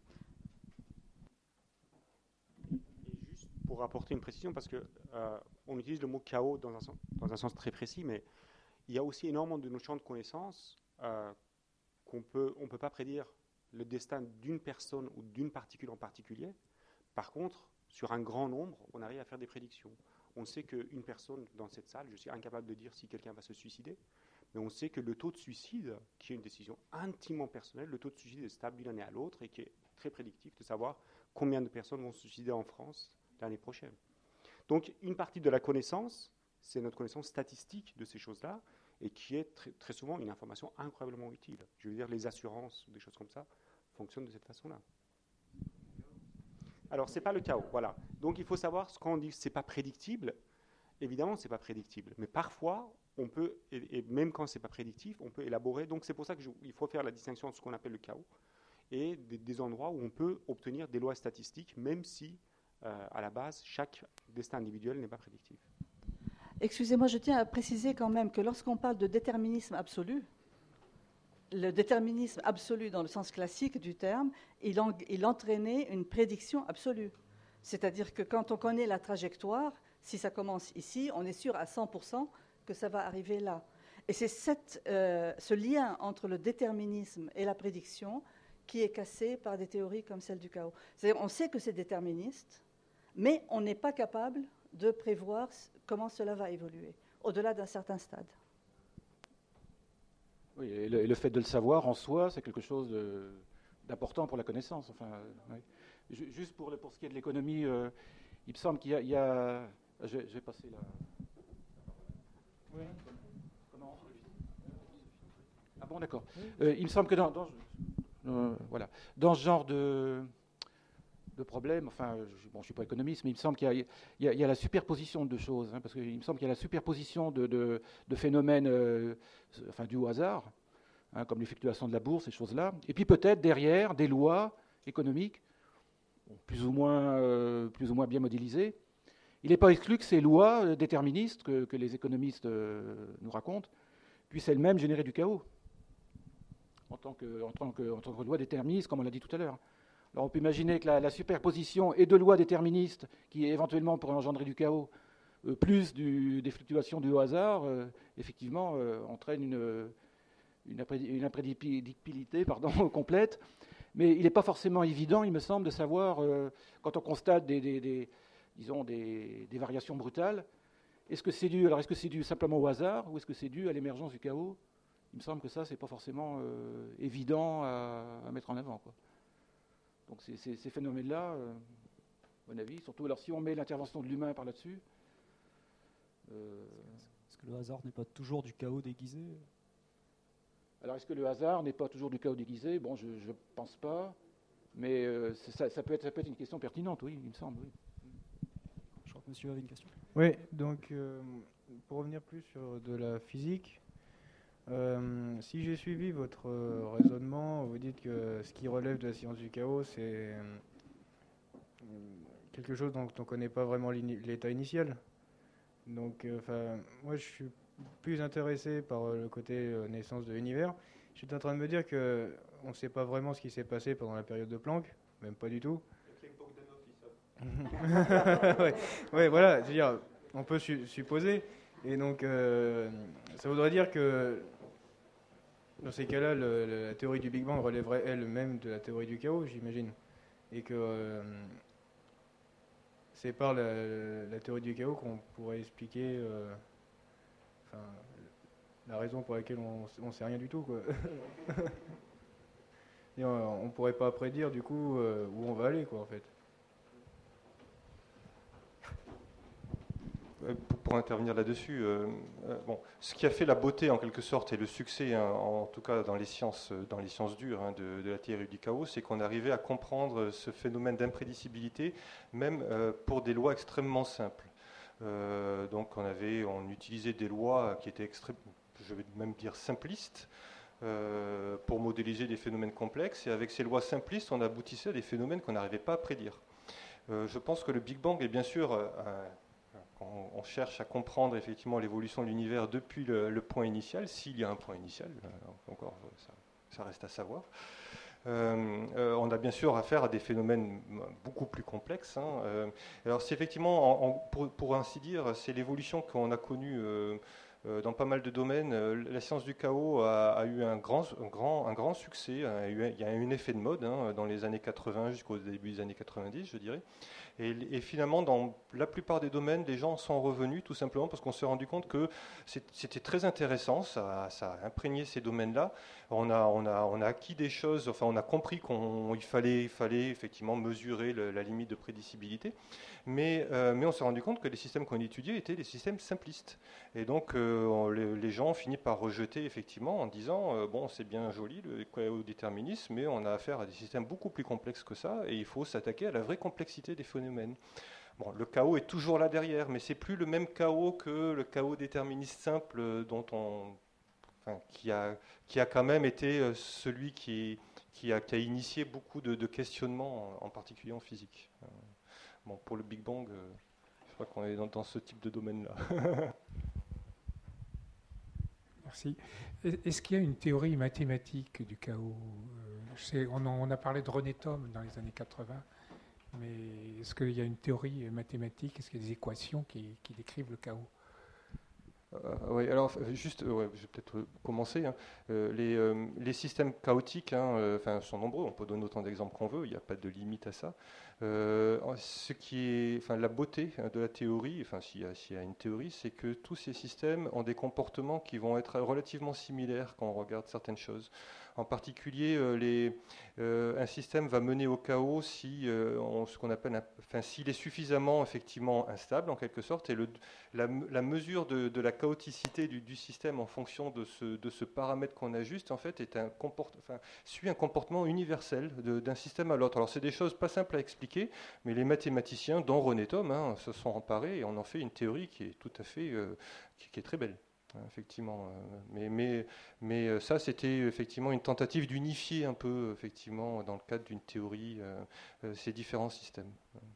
Et juste pour apporter une précision, parce qu'on euh, utilise le mot chaos dans un, sens, dans un sens très précis, mais il y a aussi énormément de nos champs de connaissances euh, qu'on peut, on ne peut pas prédire le destin d'une personne ou d'une particule en particulier. Par contre, sur un grand nombre, on arrive à faire des prédictions. On sait qu'une personne dans cette salle, je suis incapable de dire si quelqu'un va se suicider, mais on sait que le taux de suicide, qui est une décision intimement personnelle, le taux de suicide est stable d'une année à l'autre et qui est très prédictif de savoir combien de personnes vont se suicider en France l'année prochaine. Donc une partie de la connaissance, c'est notre connaissance statistique de ces choses-là, et qui est très, très souvent une information incroyablement utile. Je veux dire, les assurances, des choses comme ça, fonctionnent de cette façon-là. Alors, ce n'est pas le chaos, voilà. Donc, il faut savoir, ce qu'on dit, ce n'est pas prédictible. Évidemment, ce n'est pas prédictible. Mais parfois, on peut, et, et même quand ce n'est pas prédictif, on peut élaborer. Donc, c'est pour ça qu'il faut faire la distinction entre ce qu'on appelle le chaos et des, des endroits où on peut obtenir des lois statistiques, même si, euh, à la base, chaque destin individuel n'est pas prédictif. Excusez-moi, je tiens à préciser quand même que lorsqu'on parle de déterminisme absolu, le déterminisme absolu dans le sens classique du terme, il, en, il entraînait une prédiction absolue. C'est-à-dire que quand on connaît la trajectoire, si ça commence ici, on est sûr à cent pour cent que ça va arriver là. Et c'est cette, euh, ce lien entre le déterminisme et la prédiction qui est cassé par des théories comme celle du chaos. C'est-à-dire on sait que c'est déterministe, mais on n'est pas capable de prévoir comment cela va évoluer, au-delà d'un certain stade. Oui, et le, et le fait de le savoir en soi, c'est quelque chose de, d'important pour la connaissance. Enfin, euh, oui. Juste pour, le, pour ce qui est de l'économie, euh, il me semble qu'il y a... Il y a je, je vais passer là. Oui. Comment ? Ah bon, d'accord. Euh, il me semble que dans, dans, euh, voilà, dans ce genre de, de problème, enfin, je, bon, je ne suis pas économiste, mais il me semble qu'il y a, il y a, il y a la superposition de deux choses, hein, parce qu'il me semble qu'il y a la superposition de, de, de phénomènes euh, enfin, dus au hasard, hein, comme les fluctuations de la bourse, ces choses-là, et puis peut-être derrière des lois économiques, bon, plus ou moins, euh, plus ou moins bien modélisées. Il n'est pas exclu que ces lois euh, déterministes que, que les économistes euh, nous racontent puissent elles-mêmes générer du chaos, en tant que, en tant que, en tant que loi déterministe, comme on l'a dit tout à l'heure. Alors on peut imaginer que la, la superposition et de lois déterministes qui éventuellement pourraient engendrer du chaos, euh, plus du, des fluctuations du hasard, euh, effectivement euh, entraîne une, une, une imprédictibilité pardon, complète. Mais il n'est pas forcément évident, il me semble, de savoir, euh, quand on constate des, des, des, disons, des, des variations brutales, Est-ce que c'est dû, alors est-ce que c'est dû simplement au hasard ou est-ce que c'est dû à l'émergence du chaos? Il me semble que ça, c'est pas forcément euh, évident à, à mettre en avant, quoi. Donc c'est, c'est, ces phénomènes-là, euh, à mon avis, surtout alors si on met l'intervention de l'humain par là-dessus. Euh, Est-ce que le hasard n'est pas toujours du chaos déguisé? Alors est-ce que le hasard n'est pas toujours du chaos déguisé? Bon, je ne pense pas, mais euh, ça, ça, peut être, ça peut être une question pertinente, oui, il me semble, oui. Je crois que monsieur avait une question. Oui, donc euh, pour revenir plus sur de la physique, euh, si j'ai suivi votre euh, raisonnement, vous dites que ce qui relève de la science du chaos, c'est euh, quelque chose dont on ne connaît pas vraiment l'état initial. Donc, euh, moi, je suis plus intéressé par le côté euh, naissance de l'univers. Je suis en train de me dire que on ne sait pas vraiment ce qui s'est passé pendant la période de Planck, même pas du tout. ouais, ouais, voilà, je veux dire, on peut su- supposer. Et donc, euh, ça voudrait dire que dans ces cas-là, le, le, la théorie du Big Bang relèverait elle-même de la théorie du chaos, j'imagine. Et que euh, c'est par la, la théorie du chaos qu'on pourrait expliquer euh, enfin, la raison pour laquelle on ne sait rien du tout, quoi. Et on ne pourrait pas prédire, du coup, euh, où on va aller, quoi, en fait. Pour, pour intervenir là-dessus, euh, euh, bon, ce qui a fait la beauté en quelque sorte et le succès, hein, en tout cas dans les sciences, dans les sciences dures hein, de, de la théorie du chaos, c'est qu'on arrivait à comprendre ce phénomène d'imprédictibilité, même euh, pour des lois extrêmement simples. Euh, donc on avait, on utilisait des lois qui étaient extrêmement, je vais même dire simplistes, euh, pour modéliser des phénomènes complexes. Et avec ces lois simplistes, on aboutissait à des phénomènes qu'on n'arrivait pas à prédire. Euh, je pense que le Big Bang est bien sûr euh, un On, on cherche à comprendre effectivement l'évolution de l'univers depuis le, le point initial, s'il y a un point initial, euh, encore ça, ça reste à savoir. Euh, euh, on a bien sûr affaire à des phénomènes beaucoup plus complexes. Hein. Euh, alors c'est effectivement, en, en, pour, pour ainsi dire, c'est l'évolution qu'on a connue euh, euh, dans pas mal de domaines. Euh, la science du chaos a, a eu un grand, un grand, un grand succès. Hein. Il y a eu, il y a eu un effet de mode hein, dans les années quatre-vingts jusqu'au début des années quatre-vingt-dix, je dirais. Et, et finalement, dans la plupart des domaines, les gens sont revenus tout simplement parce qu'on s'est rendu compte que c'était très intéressant, ça, ça a imprégné ces domaines-là. On a, on, a, on a acquis des choses, enfin on a compris qu'il fallait, il fallait effectivement mesurer le, la limite de prédicibilité, mais, euh, mais on s'est rendu compte que les systèmes qu'on étudiait étaient des systèmes simplistes. Et donc euh, les, les gens ont fini par rejeter effectivement en disant, euh, bon c'est bien joli le chaos-déterminisme, mais on a affaire à des systèmes beaucoup plus complexes que ça, et il faut s'attaquer à la vraie complexité des phénomènes. Bon, le chaos est toujours là derrière, mais c'est plus le même chaos que le chaos déterministe simple dont on, enfin, qui a, qui a quand même été celui qui, qui, a, qui a initié beaucoup de, de questionnements, en particulier en physique. Bon, pour le Big Bang, je crois qu'on est dans, dans ce type de domaine-là. Merci. Est-ce qu'il y a une théorie mathématique du chaos? Je sais, on, en, on a parlé de René Thom dans les années quatre-vingts. Mais est-ce qu'il y a une théorie mathématique? Est-ce qu'il y a des équations qui, qui décrivent le chaos? euh, Oui, alors juste, euh, ouais, je vais peut-être commencer. Hein. Euh, les, euh, les systèmes chaotiques hein, euh, sont nombreux, on peut donner autant d'exemples qu'on veut, il n'y a pas de limite à ça. Euh, ce qui est, enfin, la beauté de la théorie, enfin, s'il y a, s'il y a une théorie, c'est que tous ces systèmes ont des comportements qui vont être relativement similaires quand on regarde certaines choses. En particulier, euh, les, euh, un système va mener au chaos si, euh, on, ce qu'on appelle, un, enfin, s'il est suffisamment effectivement instable en quelque sorte, et le, la, la mesure de, de la chaoticité du, du système en fonction de ce, de ce paramètre qu'on ajuste, en fait, est un comport, enfin, suit un comportement universel de, d'un système à l'autre. Alors, c'est des choses pas simples à expliquer, mais les mathématiciens, dont René Thom, hein, se sont emparés et on en fait une théorie qui est tout à fait, euh, qui, qui est très belle. Effectivement, mais, mais, mais ça c'était effectivement une tentative d'unifier un peu effectivement dans le cadre d'une théorie euh, ces différents systèmes.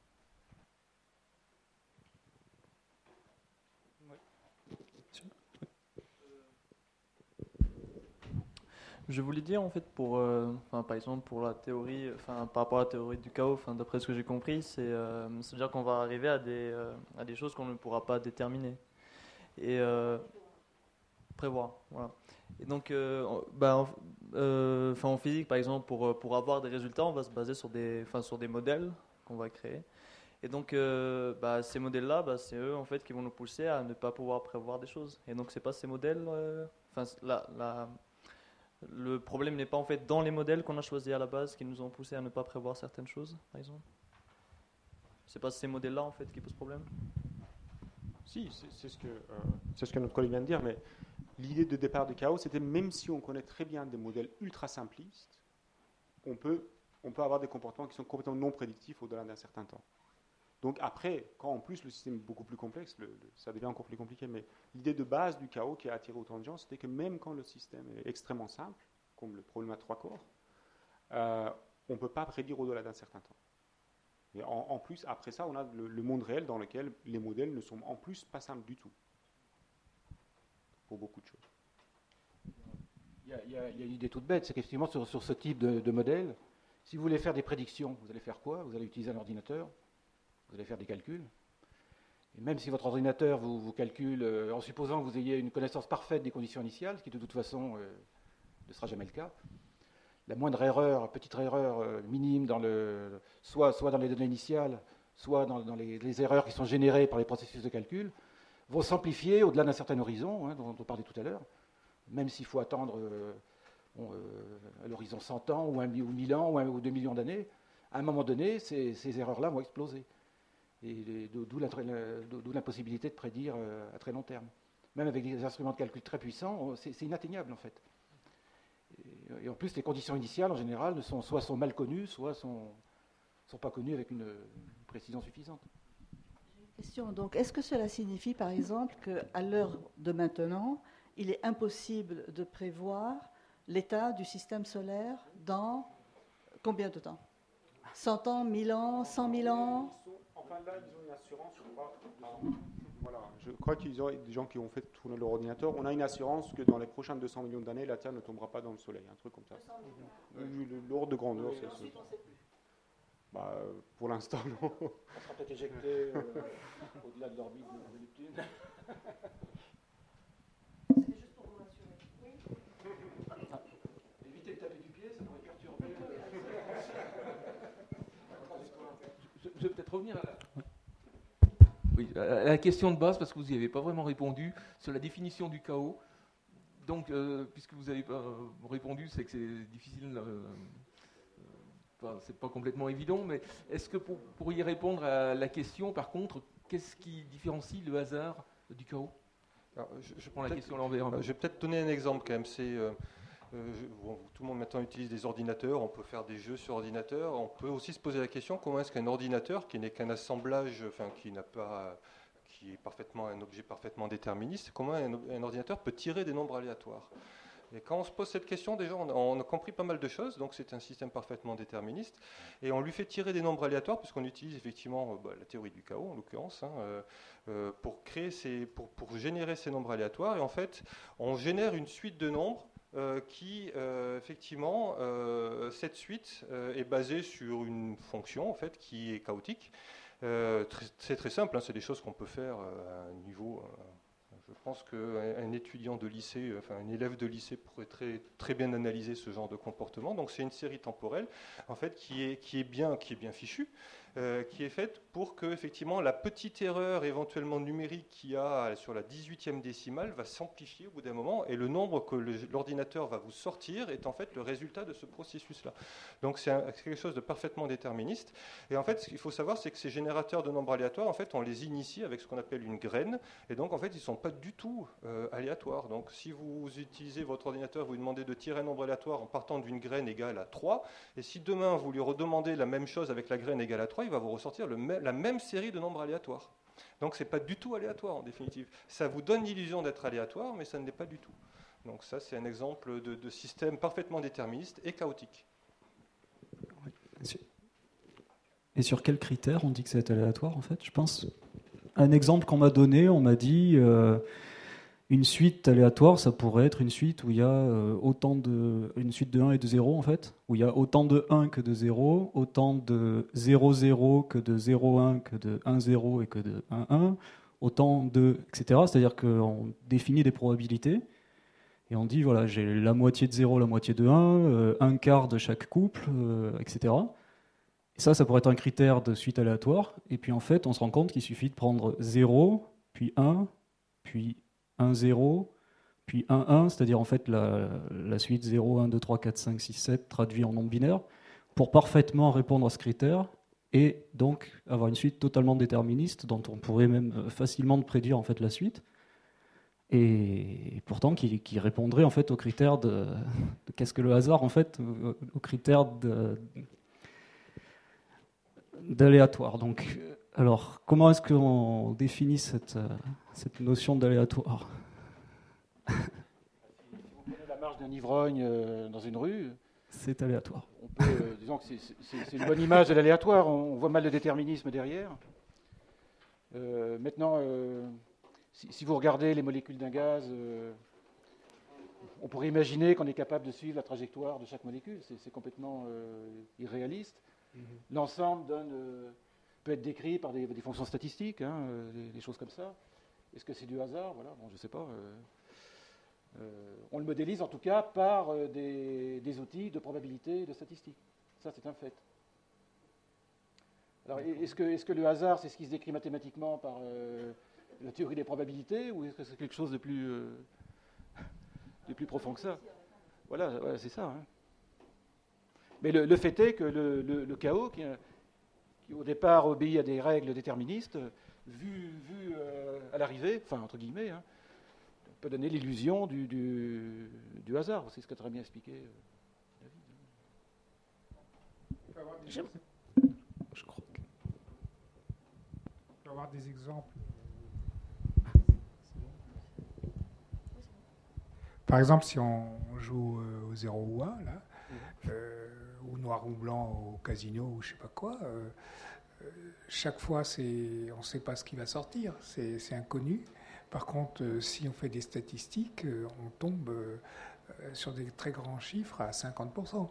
Je voulais dire en fait pour, euh, enfin, par exemple pour la théorie, enfin par rapport à la théorie du chaos, enfin d'après ce que j'ai compris, c'est, euh, c'est-à-dire qu'on va arriver à des, euh, à des choses qu'on ne pourra pas déterminer. Et euh, prévoir, voilà. Et donc, euh, bah, euh, enfin, en physique, par exemple, pour, pour avoir des résultats, on va se baser sur des, enfin, sur des modèles qu'on va créer. Et donc, euh, bah, ces modèles-là, bah, c'est eux en fait qui vont nous pousser à ne pas pouvoir prévoir des choses. Et donc, c'est pas ces modèles. euh, Enfin, la, la- le problème n'est pas en fait dans les modèles qu'on a choisis à la base qui nous ont poussé à ne pas prévoir certaines choses, par exemple. C'est pas ces modèles-là en fait qui posent problème. Si, c'est c'est ce, que, euh, c'est ce que notre collègue vient de dire, mais l'idée de départ de chaos, c'était même si on connaît très bien des modèles ultra simplistes, on peut, on peut avoir des comportements qui sont complètement non prédictifs au-delà d'un certain temps. Donc après, quand en plus le système est beaucoup plus complexe, le, le, ça devient encore plus compliqué, mais l'idée de base du chaos qui a attiré autant de gens, c'était que même quand le système est extrêmement simple, comme le problème à trois corps, euh, on ne peut pas prédire au-delà d'un certain temps. Et en, en plus, après ça, on a le, le monde réel dans lequel les modèles ne sont en plus pas simples du tout, pour beaucoup de choses. Il y a, il y a, il y a une idée toute bête, c'est qu'effectivement sur, sur ce type de, de modèle, si vous voulez faire des prédictions, vous allez faire quoi? Vous allez utiliser un ordinateur, vous allez faire des calculs. Et même si votre ordinateur vous, vous calcule, euh, en supposant que vous ayez une connaissance parfaite des conditions initiales, ce qui de toute façon euh, ne sera jamais le cas, la moindre erreur, petite erreur euh, minime, dans le, soit, soit dans les données initiales, soit dans, dans les, les erreurs qui sont générées par les processus de calcul, vont s'amplifier au-delà d'un certain horizon, hein, dont on parlait tout à l'heure, même s'il faut attendre euh, bon, euh, à l'horizon cent ans, ou, un, ou mille ans, ou, un, ou deux millions d'années, à un moment donné, ces, ces erreurs-là vont exploser. Et d'où l'impossibilité de prédire euh, à très long terme. Même avec des instruments de calcul très puissants, c'est inatteignable en fait. Et, et en plus, les conditions initiales, en général, ne sont, soit sont mal connues, soit ne sont, sont pas connues avec une, une précision suffisante. Question. Donc, est-ce que cela signifie, par exemple, qu'à l'heure de maintenant, il est impossible de prévoir l'état du système solaire dans combien de temps? cent ans, mille ans, cent mille ans? Enfin, là, ils ont une assurance, je crois. Voilà, je crois qu'ils ont des gens qui ont fait tourner leur ordinateur. On a une assurance que dans les prochaines deux cents millions d'années, la Terre ne tombera pas dans le Soleil, un truc comme ça. L'ordre de grandeur, c'est ça. Bah, pour l'instant, non. On sera peut-être éjecté euh, au-delà de l'orbite de Neptune. C'était juste pour vous rassurer. Oui. Évitez de taper du pied, ça pourrait perturber. Je, je vais peut-être revenir à la... Oui, à la question de base, parce que vous n'y avez pas vraiment répondu, sur la définition du chaos. Donc, euh, puisque vous n'avez pas répondu, c'est que c'est difficile, euh, enfin, c'est pas complètement évident, mais est-ce que pour, pour y répondre à la question, par contre, qu'est-ce qui différencie le hasard du chaos? Alors, je, je prends la question à l'envers. Je vais peut-être donner un exemple quand même. C'est, euh, euh, je, bon, tout le monde maintenant utilise des ordinateurs, on peut faire des jeux sur ordinateur. On peut aussi se poser la question comment est-ce qu'un ordinateur, qui n'est qu'un assemblage, enfin qui n'a pas, qui est parfaitement un objet parfaitement déterministe, comment un, un ordinateur peut tirer des nombres aléatoires? Et quand on se pose cette question, déjà, on a, on a compris pas mal de choses. Donc, c'est un système parfaitement déterministe. Et on lui fait tirer des nombres aléatoires, puisqu'on utilise effectivement euh, bah, la théorie du chaos, en l'occurrence, hein, euh, euh, pour, créer ces, pour, pour générer ces nombres aléatoires. Et en fait, on génère une suite de nombres euh, qui, euh, effectivement, euh, cette suite euh, est basée sur une fonction, en fait, qui est chaotique. Euh, très, c'est très simple, hein, c'est des choses qu'on peut faire euh, à un niveau... Euh, Je pense qu'un étudiant de lycée, enfin un élève de lycée pourrait très, très bien analyser ce genre de comportement. Donc c'est une série temporelle en fait, qui, est, qui, est bien, qui est bien fichue, euh, qui est faite pour que effectivement, la petite erreur éventuellement numérique qu'il y a sur la dix-huitième décimale va s'amplifier au bout d'un moment et le nombre que le, l'ordinateur va vous sortir est en fait le résultat de ce processus-là. Donc c'est, un, c'est quelque chose de parfaitement déterministe. Et en fait, ce qu'il faut savoir, c'est que ces générateurs de nombres aléatoires, en fait, on les initie avec ce qu'on appelle une graine. Et donc, en fait, ils ne sont pas du tout euh, aléatoires. Donc, si vous utilisez votre ordinateur, vous lui demandez de tirer un nombre aléatoire en partant d'une graine égale à trois, et si demain, vous lui redemandez la même chose avec la graine égale à trois, il va vous ressortir le même, la même série de nombres aléatoires. Donc, ce n'est pas du tout aléatoire, en définitive. Ça vous donne l'illusion d'être aléatoire, mais ça ne l'est pas du tout. Donc, ça, c'est un exemple de, de système parfaitement déterministe et chaotique. Et sur quels critères on dit que c'est aléatoire, en fait? Je pense... Un exemple qu'on m'a donné, on m'a dit euh, une suite aléatoire, ça pourrait être une suite où il y a euh, autant de une suite de un et de zéro en fait, où il y a autant de un que de zéro, autant de zéro zéro que de zéro un que de un zéro et que de un un, autant de et cetera. C'est-à-dire qu'on définit des probabilités et on dit voilà j'ai la moitié de zéro, la moitié de un, euh, un quart de chaque couple, euh, et cetera. Et ça, ça pourrait être un critère de suite aléatoire. Et puis en fait, on se rend compte qu'il suffit de prendre zéro, puis un, puis un, zéro, puis un, un, c'est-à-dire en fait la, la suite zéro, un, deux, trois, quatre, cinq, six, sept traduit en nombre binaire, pour parfaitement répondre à ce critère et donc avoir une suite totalement déterministe dont on pourrait même facilement prédire en fait la suite. Et pourtant qui, qui répondrait en fait aux critères de, de qu'est-ce que le hasard en fait, aux critères de d'aléatoire. Donc, alors, comment est-ce qu'on définit cette, cette notion d'aléatoire ? Si vous prenez la marche d'un ivrogne euh, dans une rue, c'est aléatoire. On peut, euh, disons que c'est, c'est, c'est une bonne image de l'aléatoire. On voit mal le déterminisme derrière. Euh, maintenant, euh, si, si vous regardez les molécules d'un gaz, euh, on pourrait imaginer qu'on est capable de suivre la trajectoire de chaque molécule. C'est, c'est complètement euh, irréaliste. L'ensemble donne, euh, peut être décrit par des, des fonctions statistiques, hein, euh, des, des choses comme ça. Est-ce que c'est du hasard ? Voilà, bon, je ne sais pas. Euh, euh, on le modélise en tout cas par euh, des, des outils de probabilité et de statistique. Ça, c'est un fait. Alors, est-ce que, est-ce que le hasard, c'est ce qui se décrit mathématiquement par euh, la théorie des probabilités, ou est-ce que c'est quelque chose de plus, euh, de plus profond que ça ? Voilà, voilà, c'est ça. Hein. Mais le, le fait est que le, le, le chaos, qui, qui au départ obéit à des règles déterministes, vu, vu euh, à l'arrivée, enfin entre guillemets, hein, peut donner l'illusion du, du, du hasard. C'est ce qu'a très bien expliqué euh, David. Je, je crois que... On peut avoir des exemples. Par exemple, si on joue au zéro ou un, là, euh, ou noir ou blanc au casino ou je sais pas quoi, euh, euh, chaque fois c'est, on ne sait pas ce qui va sortir, c'est, c'est inconnu. Par contre, euh, si on fait des statistiques, euh, on tombe euh, sur des très grands chiffres à cinquante pour cent.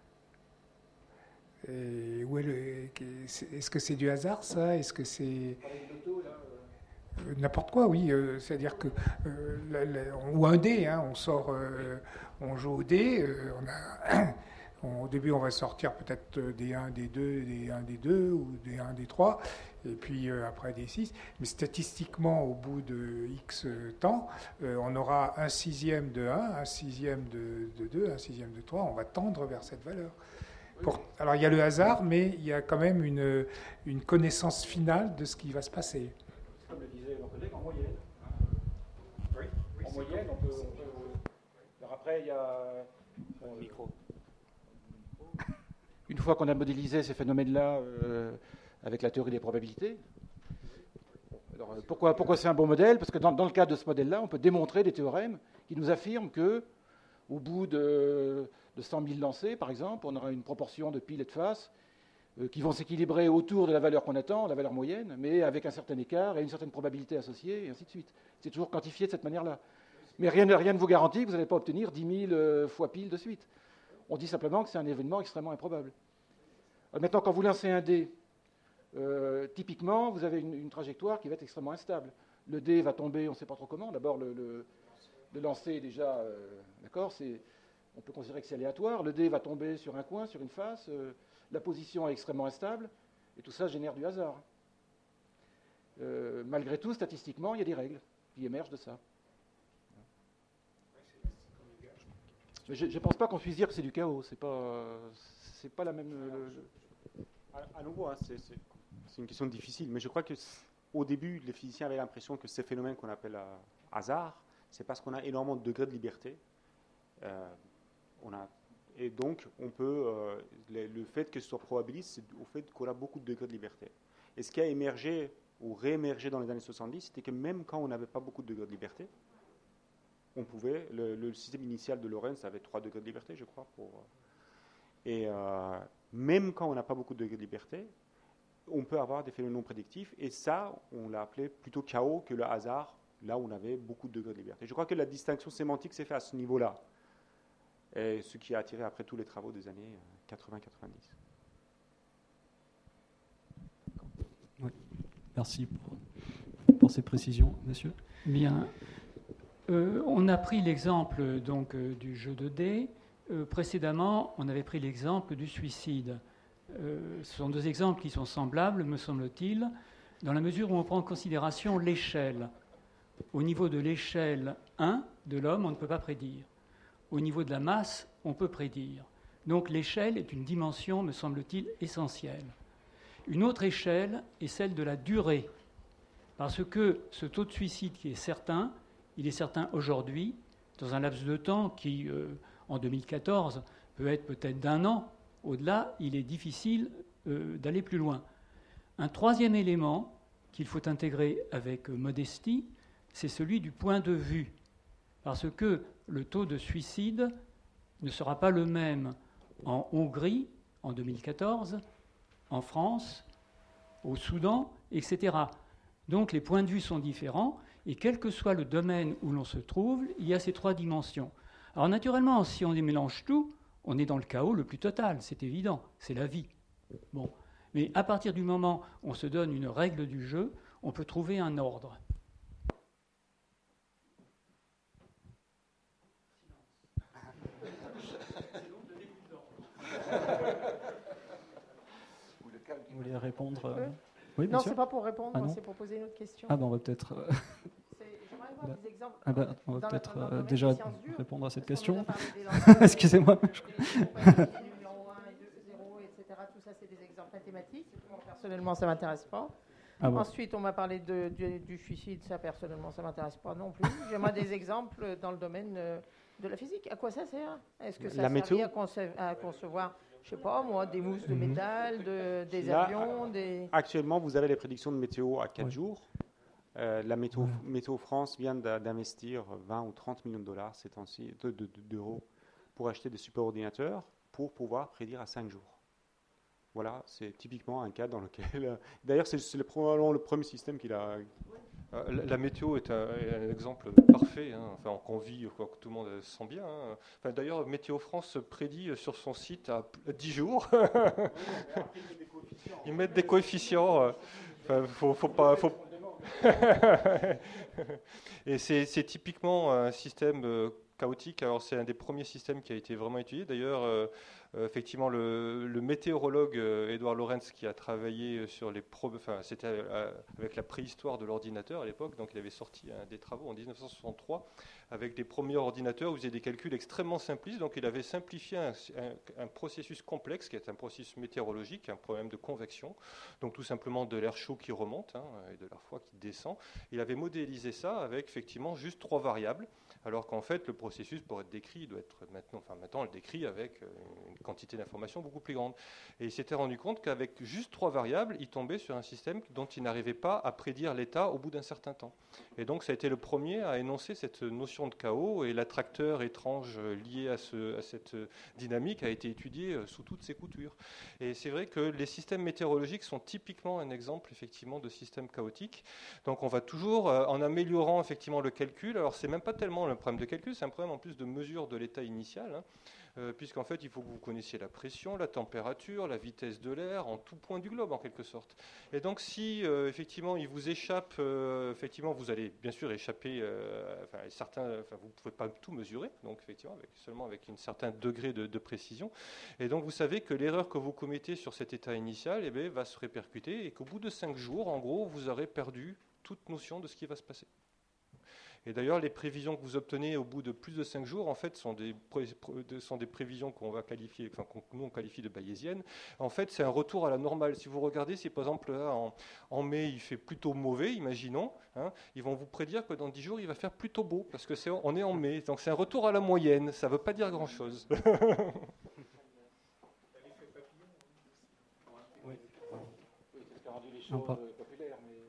Et où est le, est-ce que c'est du hasard ça ? Est-ce que c'est... Euh, n'importe quoi, oui. Euh, c'est-à-dire que euh, la, la, ou un dé, hein, on sort, euh, on joue au dé. Euh, on a, on, au début, on va sortir peut-être des un, des deux, des un, des deux ou des un, des trois, et puis euh, après des six. Mais statistiquement, au bout de X temps, euh, on aura un sixième de un, un sixième de, de deux, un sixième de trois. On va tendre vers cette valeur. Pour, alors il y a le hasard, mais il y a quand même une, une connaissance finale de ce qui va se passer. Comme le disait mon collègue, en moyenne. Hein. Oui, oui, en moyenne, on peut, on peut... Alors après, il y a... Euh, micro. Une fois qu'on a modélisé ces phénomènes-là euh, avec la théorie des probabilités, alors, pourquoi, pourquoi c'est un bon modèle ? Parce que dans, dans le cadre de ce modèle-là, on peut démontrer des théorèmes qui nous affirment que, au bout de, de cent mille lancers, par exemple, on aura une proportion de piles et de faces qui vont s'équilibrer autour de la valeur qu'on attend, la valeur moyenne, mais avec un certain écart et une certaine probabilité associée, et ainsi de suite. C'est toujours quantifié de cette manière-là. Mais rien, rien ne vous garantit que vous n'allez pas obtenir dix mille fois pile de suite. On dit simplement que c'est un événement extrêmement improbable. Alors maintenant, quand vous lancez un dé, euh, typiquement, vous avez une, une trajectoire qui va être extrêmement instable. Le dé va tomber, on ne sait pas trop comment. D'abord, le, le, le lancer, déjà, euh, d'accord, c'est, on peut considérer que c'est aléatoire. Le dé va tomber sur un coin, sur une face. Euh, La position est extrêmement instable, et tout ça génère du hasard. Euh, malgré tout, statistiquement, il y a des règles qui émergent de ça. Mais je ne pense pas qu'on puisse dire que c'est du chaos. C'est pas, c'est pas la même. Le... À, à nouveau, hein, c'est, c'est, c'est une question difficile, mais je crois que au début, les physiciens avaient l'impression que ces phénomènes qu'on appelle euh, hasard, c'est parce qu'on a énormément de degrés de liberté. Euh, on a Et donc, on peut, euh, le, le fait que ce soit probabiliste, c'est au fait qu'on a beaucoup de degrés de liberté. Et ce qui a émergé ou réémergé dans les années soixante-dix, c'était que même quand on n'avait pas beaucoup de degrés de liberté, on pouvait, le, le système initial de Lorentz avait trois degrés de liberté, je crois. Pour, et euh, même quand on n'a pas beaucoup de degrés de liberté, on peut avoir des phénomènes non prédictifs. Et ça, on l'a appelé plutôt chaos que le hasard, là où on avait beaucoup de degrés de liberté. Je crois que la distinction sémantique s'est faite à ce niveau-là. Et ce qui a attiré après tous les travaux des années quatre-vingts quatre-vingt-dix. Oui. Merci pour, pour ces précisions, monsieur. Bien. Euh, on a pris l'exemple donc euh, du jeu de dés. Euh, précédemment, on avait pris l'exemple du suicide. euh, ce sont deux exemples qui sont semblables, me semble-t-il, dans la mesure où on prend en considération l'échelle. Au niveau de l'échelle un de l'homme, on ne peut pas prédire. Au niveau de la masse, on peut prédire. Donc l'échelle est une dimension, me semble-t-il, essentielle. Une autre échelle est celle de la durée. Parce que ce taux de suicide qui est certain, il est certain aujourd'hui, dans un laps de temps qui, euh, en deux mille quatorze, peut être peut-être d'un an. Au-delà, il est difficile euh, d'aller plus loin. Un troisième élément qu'il faut intégrer avec modestie, c'est celui du point de vue. Parce que le taux de suicide ne sera pas le même en Hongrie, en deux mille quatorze, en France, au Soudan, et cetera. Donc les points de vue sont différents, et quel que soit le domaine où l'on se trouve, il y a ces trois dimensions. Alors naturellement, si on les mélange tout, on est dans le chaos le plus total, c'est évident, c'est la vie. Bon. Mais à partir du moment où on se donne une règle du jeu, on peut trouver un ordre. Vous voulez répondre euh... Oui, bien non, sûr. c'est pas pour répondre, ah, c'est pour poser une autre question. Ah ben on va peut-être. Euh... J'aimerais voir des exemples. Ah ben, on va peut-être euh, déjà répondre à cette question. Excusez-moi. Excusez-moi. numéro un et zéro, et cetera. Tout ça, c'est des exemples mathématiques. Moi, personnellement, ça ne m'intéresse pas. Ah bon. Ensuite, on m'a parlé de, du, du suicide. Ça, personnellement, ça ne m'intéresse pas non plus. J'aimerais des exemples dans le domaine de la physique. À quoi ça sert? Est-ce que ça la sert à, conce- à concevoir, je ne sais pas moi, des mousses de métal, de, des Là, avions des... Actuellement, vous avez les prédictions de météo à quatre oui. jours. Euh, la météo, ouais. météo France vient d'investir vingt ou trente millions de dollars ces temps-ci, de, de, d'euros, pour acheter des superordinateurs pour pouvoir prédire à cinq jours. Voilà, c'est typiquement un cas dans lequel... D'ailleurs, c'est, c'est probablement le premier système qu'il a... La, la météo est un, est un exemple parfait, hein, enfin, qu'on vit, quoi, que tout le monde sent bien. Hein. Enfin, d'ailleurs, Météo France prédit sur son site à dix jours. Ils mettent des coefficients. Enfin, faut, faut pas... Faut... Et c'est, c'est typiquement un système euh, chaotique. Alors, c'est un des premiers systèmes qui a été vraiment étudié. D'ailleurs, euh, Euh, effectivement, le, le météorologue euh, Edouard Lorenz, qui a travaillé sur les pro- enfin, c'était euh, avec la préhistoire de l'ordinateur à l'époque, donc il avait sorti hein, des travaux en dix-neuf cent soixante-trois avec des premiers ordinateurs où il faisait des calculs extrêmement simplistes. Donc il avait simplifié un, un, un processus complexe qui est un processus météorologique, un problème de convection, donc tout simplement de l'air chaud qui remonte hein, et de l'air froid qui descend. Il avait modélisé ça avec effectivement juste trois variables, alors qu'en fait le processus pour être décrit doit être maintenant, enfin maintenant on le décrit avec une quantité d'informations beaucoup plus grande. Et il s'était rendu compte qu'avec juste trois variables, il tombait sur un système dont il n'arrivait pas à prédire l'état au bout d'un certain temps. Et donc ça a été le premier à énoncer cette notion de chaos, et l'attracteur étrange lié à, ce, à cette dynamique a été étudié sous toutes ses coutures. Et c'est vrai que les systèmes météorologiques sont typiquement un exemple effectivement de système chaotique. Donc on va toujours, en améliorant effectivement le calcul, alors c'est même pas tellement un problème de calcul, c'est un problème en plus de mesure de l'état initial, hein, euh, puisqu'en fait il faut que vous connaissiez la pression, la température, la vitesse de l'air, en tout point du globe en quelque sorte. Et donc si euh, effectivement il vous échappe, euh, effectivement vous allez bien sûr échapper, euh, enfin, certains, enfin, vous ne pouvez pas tout mesurer, donc effectivement avec, seulement avec un certain degré de, de précision. Et donc vous savez que l'erreur que vous commettez sur cet état initial eh bien, va se répercuter, et qu'au bout de cinq jours, en gros, vous aurez perdu toute notion de ce qui va se passer. Et d'ailleurs, les prévisions que vous obtenez au bout de plus de cinq jours, en fait, sont des, pré- sont des prévisions qu'on va qualifier, enfin, qu'on nous on qualifie de bayésiennes. En fait, c'est un retour à la normale. Si vous regardez, si par exemple là, en, en mai, il fait plutôt mauvais, imaginons, hein, ils vont vous prédire que dans dix jours, il va faire plutôt beau, parce que c'est, on est en mai. Donc c'est un retour à la moyenne. Ça ne veut pas dire grand-chose. Oui, c'est ce qui a rendu les choses populaires. Mais...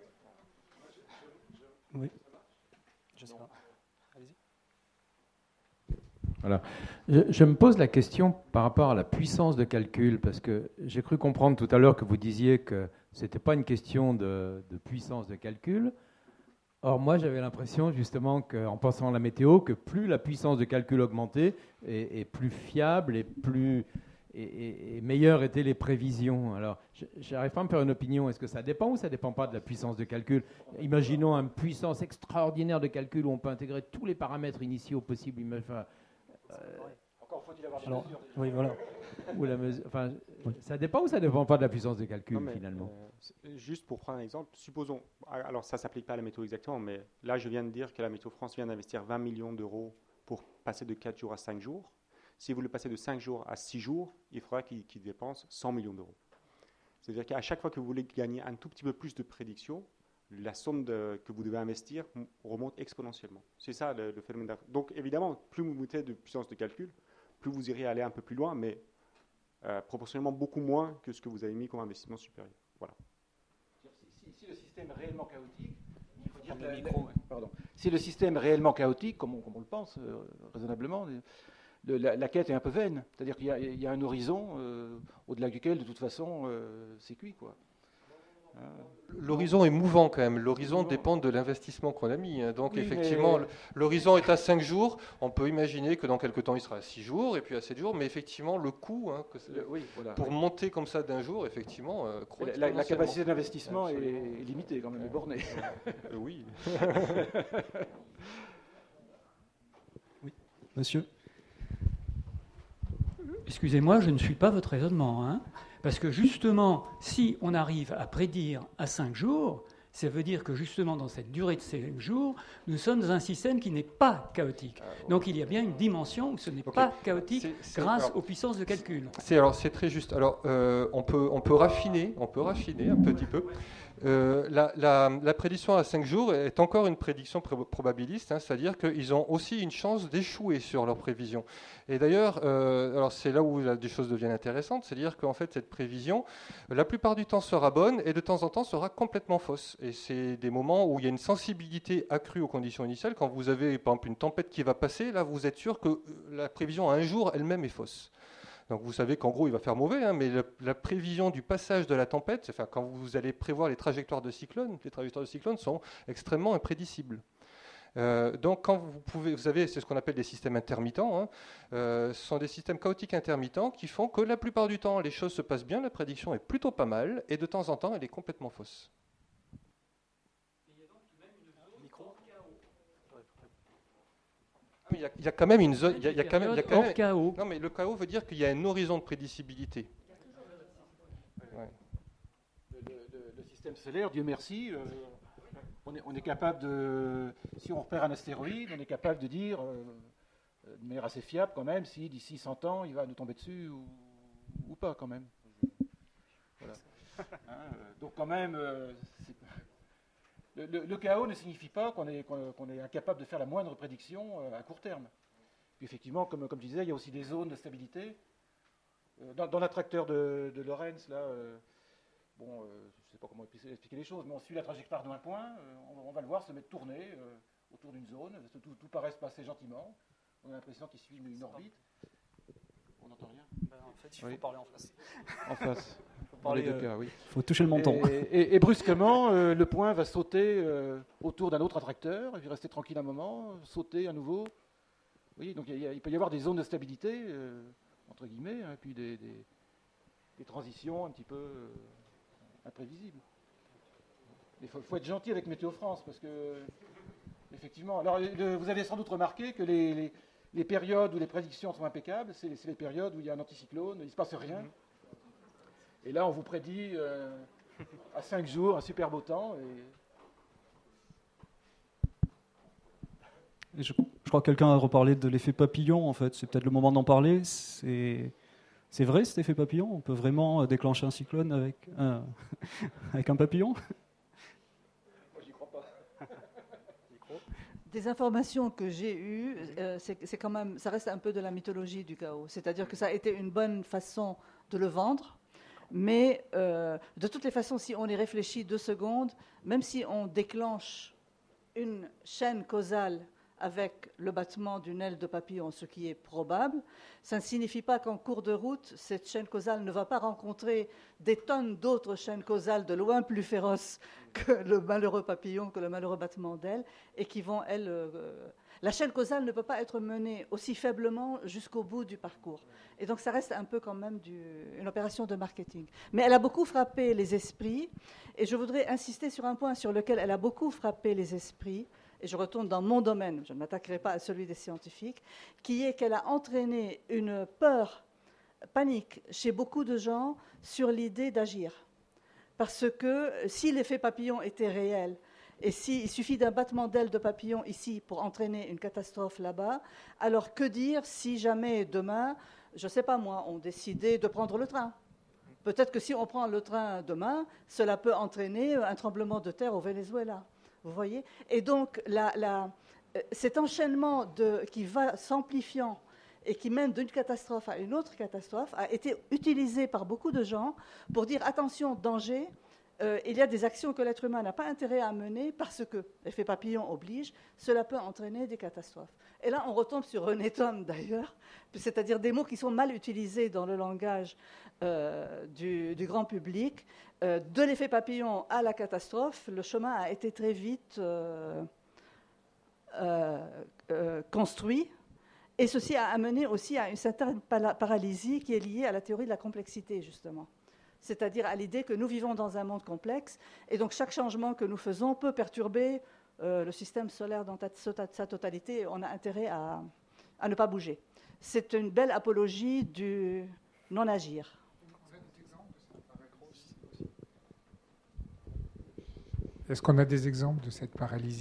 Oui. Je sais pas. Allez-y. Voilà. Je, je me pose la question par rapport à la puissance de calcul, parce que j'ai cru comprendre tout à l'heure que vous disiez que ce n'était pas une question de, de puissance de calcul. Or, moi, j'avais l'impression, justement, qu'en pensant à la météo, que plus la puissance de calcul augmentait, et, et plus fiable et plus... Et, et, et meilleures étaient les prévisions. Alors, je n'arrive pas à me faire une opinion. Est-ce que ça dépend ou ça ne dépend pas de la puissance de calcul? Imaginons une puissance extraordinaire de calcul où on peut intégrer tous les paramètres initiaux possibles. Enfin, euh, Encore faut-il avoir des alors, mesures. oui, voilà. ou la mesure, enfin, ça dépend ou ça dépend pas de la puissance de calcul Non, mais, finalement. euh, juste pour prendre un exemple, supposons, alors ça ne s'applique pas à la météo exactement, mais là je viens de dire que la Météo France vient d'investir vingt millions d'euros pour passer de quatre jours à cinq jours. Si vous le passez de cinq jours à six jours, il faudra qu'il qu'il dépense cent millions d'euros. C'est-à-dire qu'à chaque fois que vous voulez gagner un tout petit peu plus de prédiction, la somme de, que vous devez investir remonte exponentiellement. C'est ça le, le phénomène d'inflation. Donc évidemment, plus vous mettez de puissance de calcul, plus vous irez aller un peu plus loin, mais euh, proportionnellement beaucoup moins que ce que vous avez mis comme investissement supérieur. Voilà. Si, si le système est réellement chaotique, il faut dire que la, micro, la, pardon. Si le système est réellement chaotique, comme on, comme on le pense euh, raisonnablement, de, la, la quête est un peu vaine. C'est-à-dire qu'il y a, il y a un horizon euh, au-delà duquel, de toute façon, euh, c'est cuit, quoi. L'horizon est mouvant quand même. L'horizon dépend de l'investissement qu'on a mis. Donc oui, effectivement, mais... l'horizon est à cinq jours. On peut imaginer que dans quelques temps, il sera à six jours et puis à sept jours. Mais effectivement, le coût hein, que le, oui, voilà, pour oui. monter comme ça d'un jour, effectivement, euh, croît la, la capacité d'investissement est, est limitée quand même, est bornée. Euh, oui. Oui, monsieur. Excusez-moi, je ne suis pas votre raisonnement, hein. Parce que justement, si on arrive à prédire à cinq jours, ça veut dire que justement dans cette durée de cinq jours, nous sommes dans un système qui n'est pas chaotique. Donc il y a bien une dimension où ce n'est okay. pas chaotique c'est, c'est, grâce alors, aux puissances de calcul. C'est, alors, c'est très juste. Alors euh, on, peut, on peut raffiner, on peut raffiner un petit peu. Euh, la, la, la prédiction à cinq jours est encore une prédiction pr- probabiliste, hein, c'est-à-dire qu'ils ont aussi une chance d'échouer sur leur prévision. Et d'ailleurs, euh, alors c'est là où là, des choses deviennent intéressantes, c'est-à-dire qu'en fait cette prévision, la plupart du temps sera bonne et de temps en temps sera complètement fausse. Et c'est des moments où il y a une sensibilité accrue aux conditions initiales. Quand vous avez par exemple une tempête qui va passer, là vous êtes sûr que la prévision à un jour elle-même est fausse. Donc vous savez qu'en gros, il va faire mauvais, hein, mais le, la prévision du passage de la tempête, enfin, quand vous allez prévoir les trajectoires de cyclones, les trajectoires de cyclones sont extrêmement imprédicibles. Euh, donc quand vous pouvez, vous savez, c'est ce qu'on appelle des systèmes intermittents, hein, euh, ce sont des systèmes chaotiques intermittents qui font que la plupart du temps, les choses se passent bien, la prédiction est plutôt pas mal, et de temps en temps, elle est complètement fausse. Il y, a, il y a quand même une zone. Il y a, il y a quand même, il y a quand même, chaos. Non, mais le chaos veut dire qu'il y a un horizon de prédicibilité. Ouais. Le, le, le système solaire, Dieu merci, euh, on, est, on est capable de. Si on repère un astéroïde, on est capable de dire, euh, de manière assez fiable quand même, si d'ici cent ans, il va nous tomber dessus ou, ou pas quand même. Voilà. Hein, euh, donc quand même. Euh, Le, le, le chaos ne signifie pas qu'on est, qu'on, qu'on est incapable de faire la moindre prédiction euh, à court terme. Puis effectivement, comme, comme je disais, il y a aussi des zones de stabilité. Euh, dans, dans l'attracteur de, de Lorentz, là, euh, bon, euh, je ne sais pas comment expliquer les choses, mais on suit la trajectoire d'un point, euh, on, on va le voir se mettre tourner euh, autour d'une zone, tout, tout paraît se passer gentiment, on a l'impression qu'il suit une, une orbite. On n'entend rien. Ben, en fait, il faut oui. parler en face. En face. Il faut, euh, oui. faut toucher le menton. Et, et, et brusquement, euh, le point va sauter euh, autour d'un autre attracteur, et puis rester tranquille un moment, sauter à nouveau. Oui, donc il, y a, il peut y avoir des zones de stabilité, euh, entre guillemets, hein, puis des, des, des transitions un petit peu euh, imprévisibles. Il faut, faut être gentil avec Météo France, parce que, effectivement, alors le, vous avez sans doute remarqué que les, les, les périodes où les prédictions sont impeccables, c'est, c'est les périodes où il y a un anticyclone, il ne se passe rien. Mm-hmm. Et là, on vous prédit euh, à cinq jours un super beau temps. Et... Et je, je crois que quelqu'un a reparlé de l'effet papillon, en fait. C'est peut-être le moment d'en parler. C'est, c'est vrai, cet effet papillon? On peut vraiment déclencher un cyclone avec un, avec un papillon? Moi, j'y crois pas. Des informations que j'ai eues, euh, c'est, c'est quand même, ça reste un peu de la mythologie du chaos. C'est-à-dire que ça a été une bonne façon de le vendre. Mais euh, de toutes les façons, si on y réfléchit deux secondes, même si on déclenche une chaîne causale avec le battement d'une aile de papillon, ce qui est probable, ça ne signifie pas qu'en cours de route, cette chaîne causale ne va pas rencontrer des tonnes d'autres chaînes causales de loin plus féroces que le malheureux papillon, que le malheureux battement d'aile, et qui vont, elles... Euh, la chaîne causale ne peut pas être menée aussi faiblement jusqu'au bout du parcours. Et donc ça reste un peu quand même du, une opération de marketing. Mais elle a beaucoup frappé les esprits, et je voudrais insister sur un point sur lequel elle a beaucoup frappé les esprits, et je retourne dans mon domaine, je ne m'attaquerai pas à celui des scientifiques, qui est qu'elle a entraîné une peur panique chez beaucoup de gens sur l'idée d'agir. Parce que si l'effet papillon était réel, et s'il suffit d'un battement d'aile de papillon ici pour entraîner une catastrophe là-bas, alors que dire si jamais demain, je ne sais pas moi, on décidait de prendre le train ? Peut-être que si on prend le train demain, cela peut entraîner un tremblement de terre au Venezuela. Vous voyez ? Et donc, la, la, cet enchaînement de, qui va s'amplifiant et qui mène d'une catastrophe à une autre catastrophe a été utilisé par beaucoup de gens pour dire attention, danger, euh, il y a des actions que l'être humain n'a pas intérêt à mener parce que l'effet papillon oblige, cela peut entraîner des catastrophes. Et là, on retombe sur René Thom d'ailleurs, c'est-à-dire des mots qui sont mal utilisés dans le langage euh, du, du grand public. Euh, de l'effet papillon à la catastrophe, le chemin a été très vite euh, euh, euh, construit. Et ceci a amené aussi à une certaine paralysie qui est liée à la théorie de la complexité, justement. C'est-à-dire à l'idée que nous vivons dans un monde complexe, et donc chaque changement que nous faisons peut perturber euh, le système solaire dans sa totalité, et on a intérêt à, à ne pas bouger. C'est une belle apologie du non-agir. Est-ce qu'on a des exemples de cette paralysie ?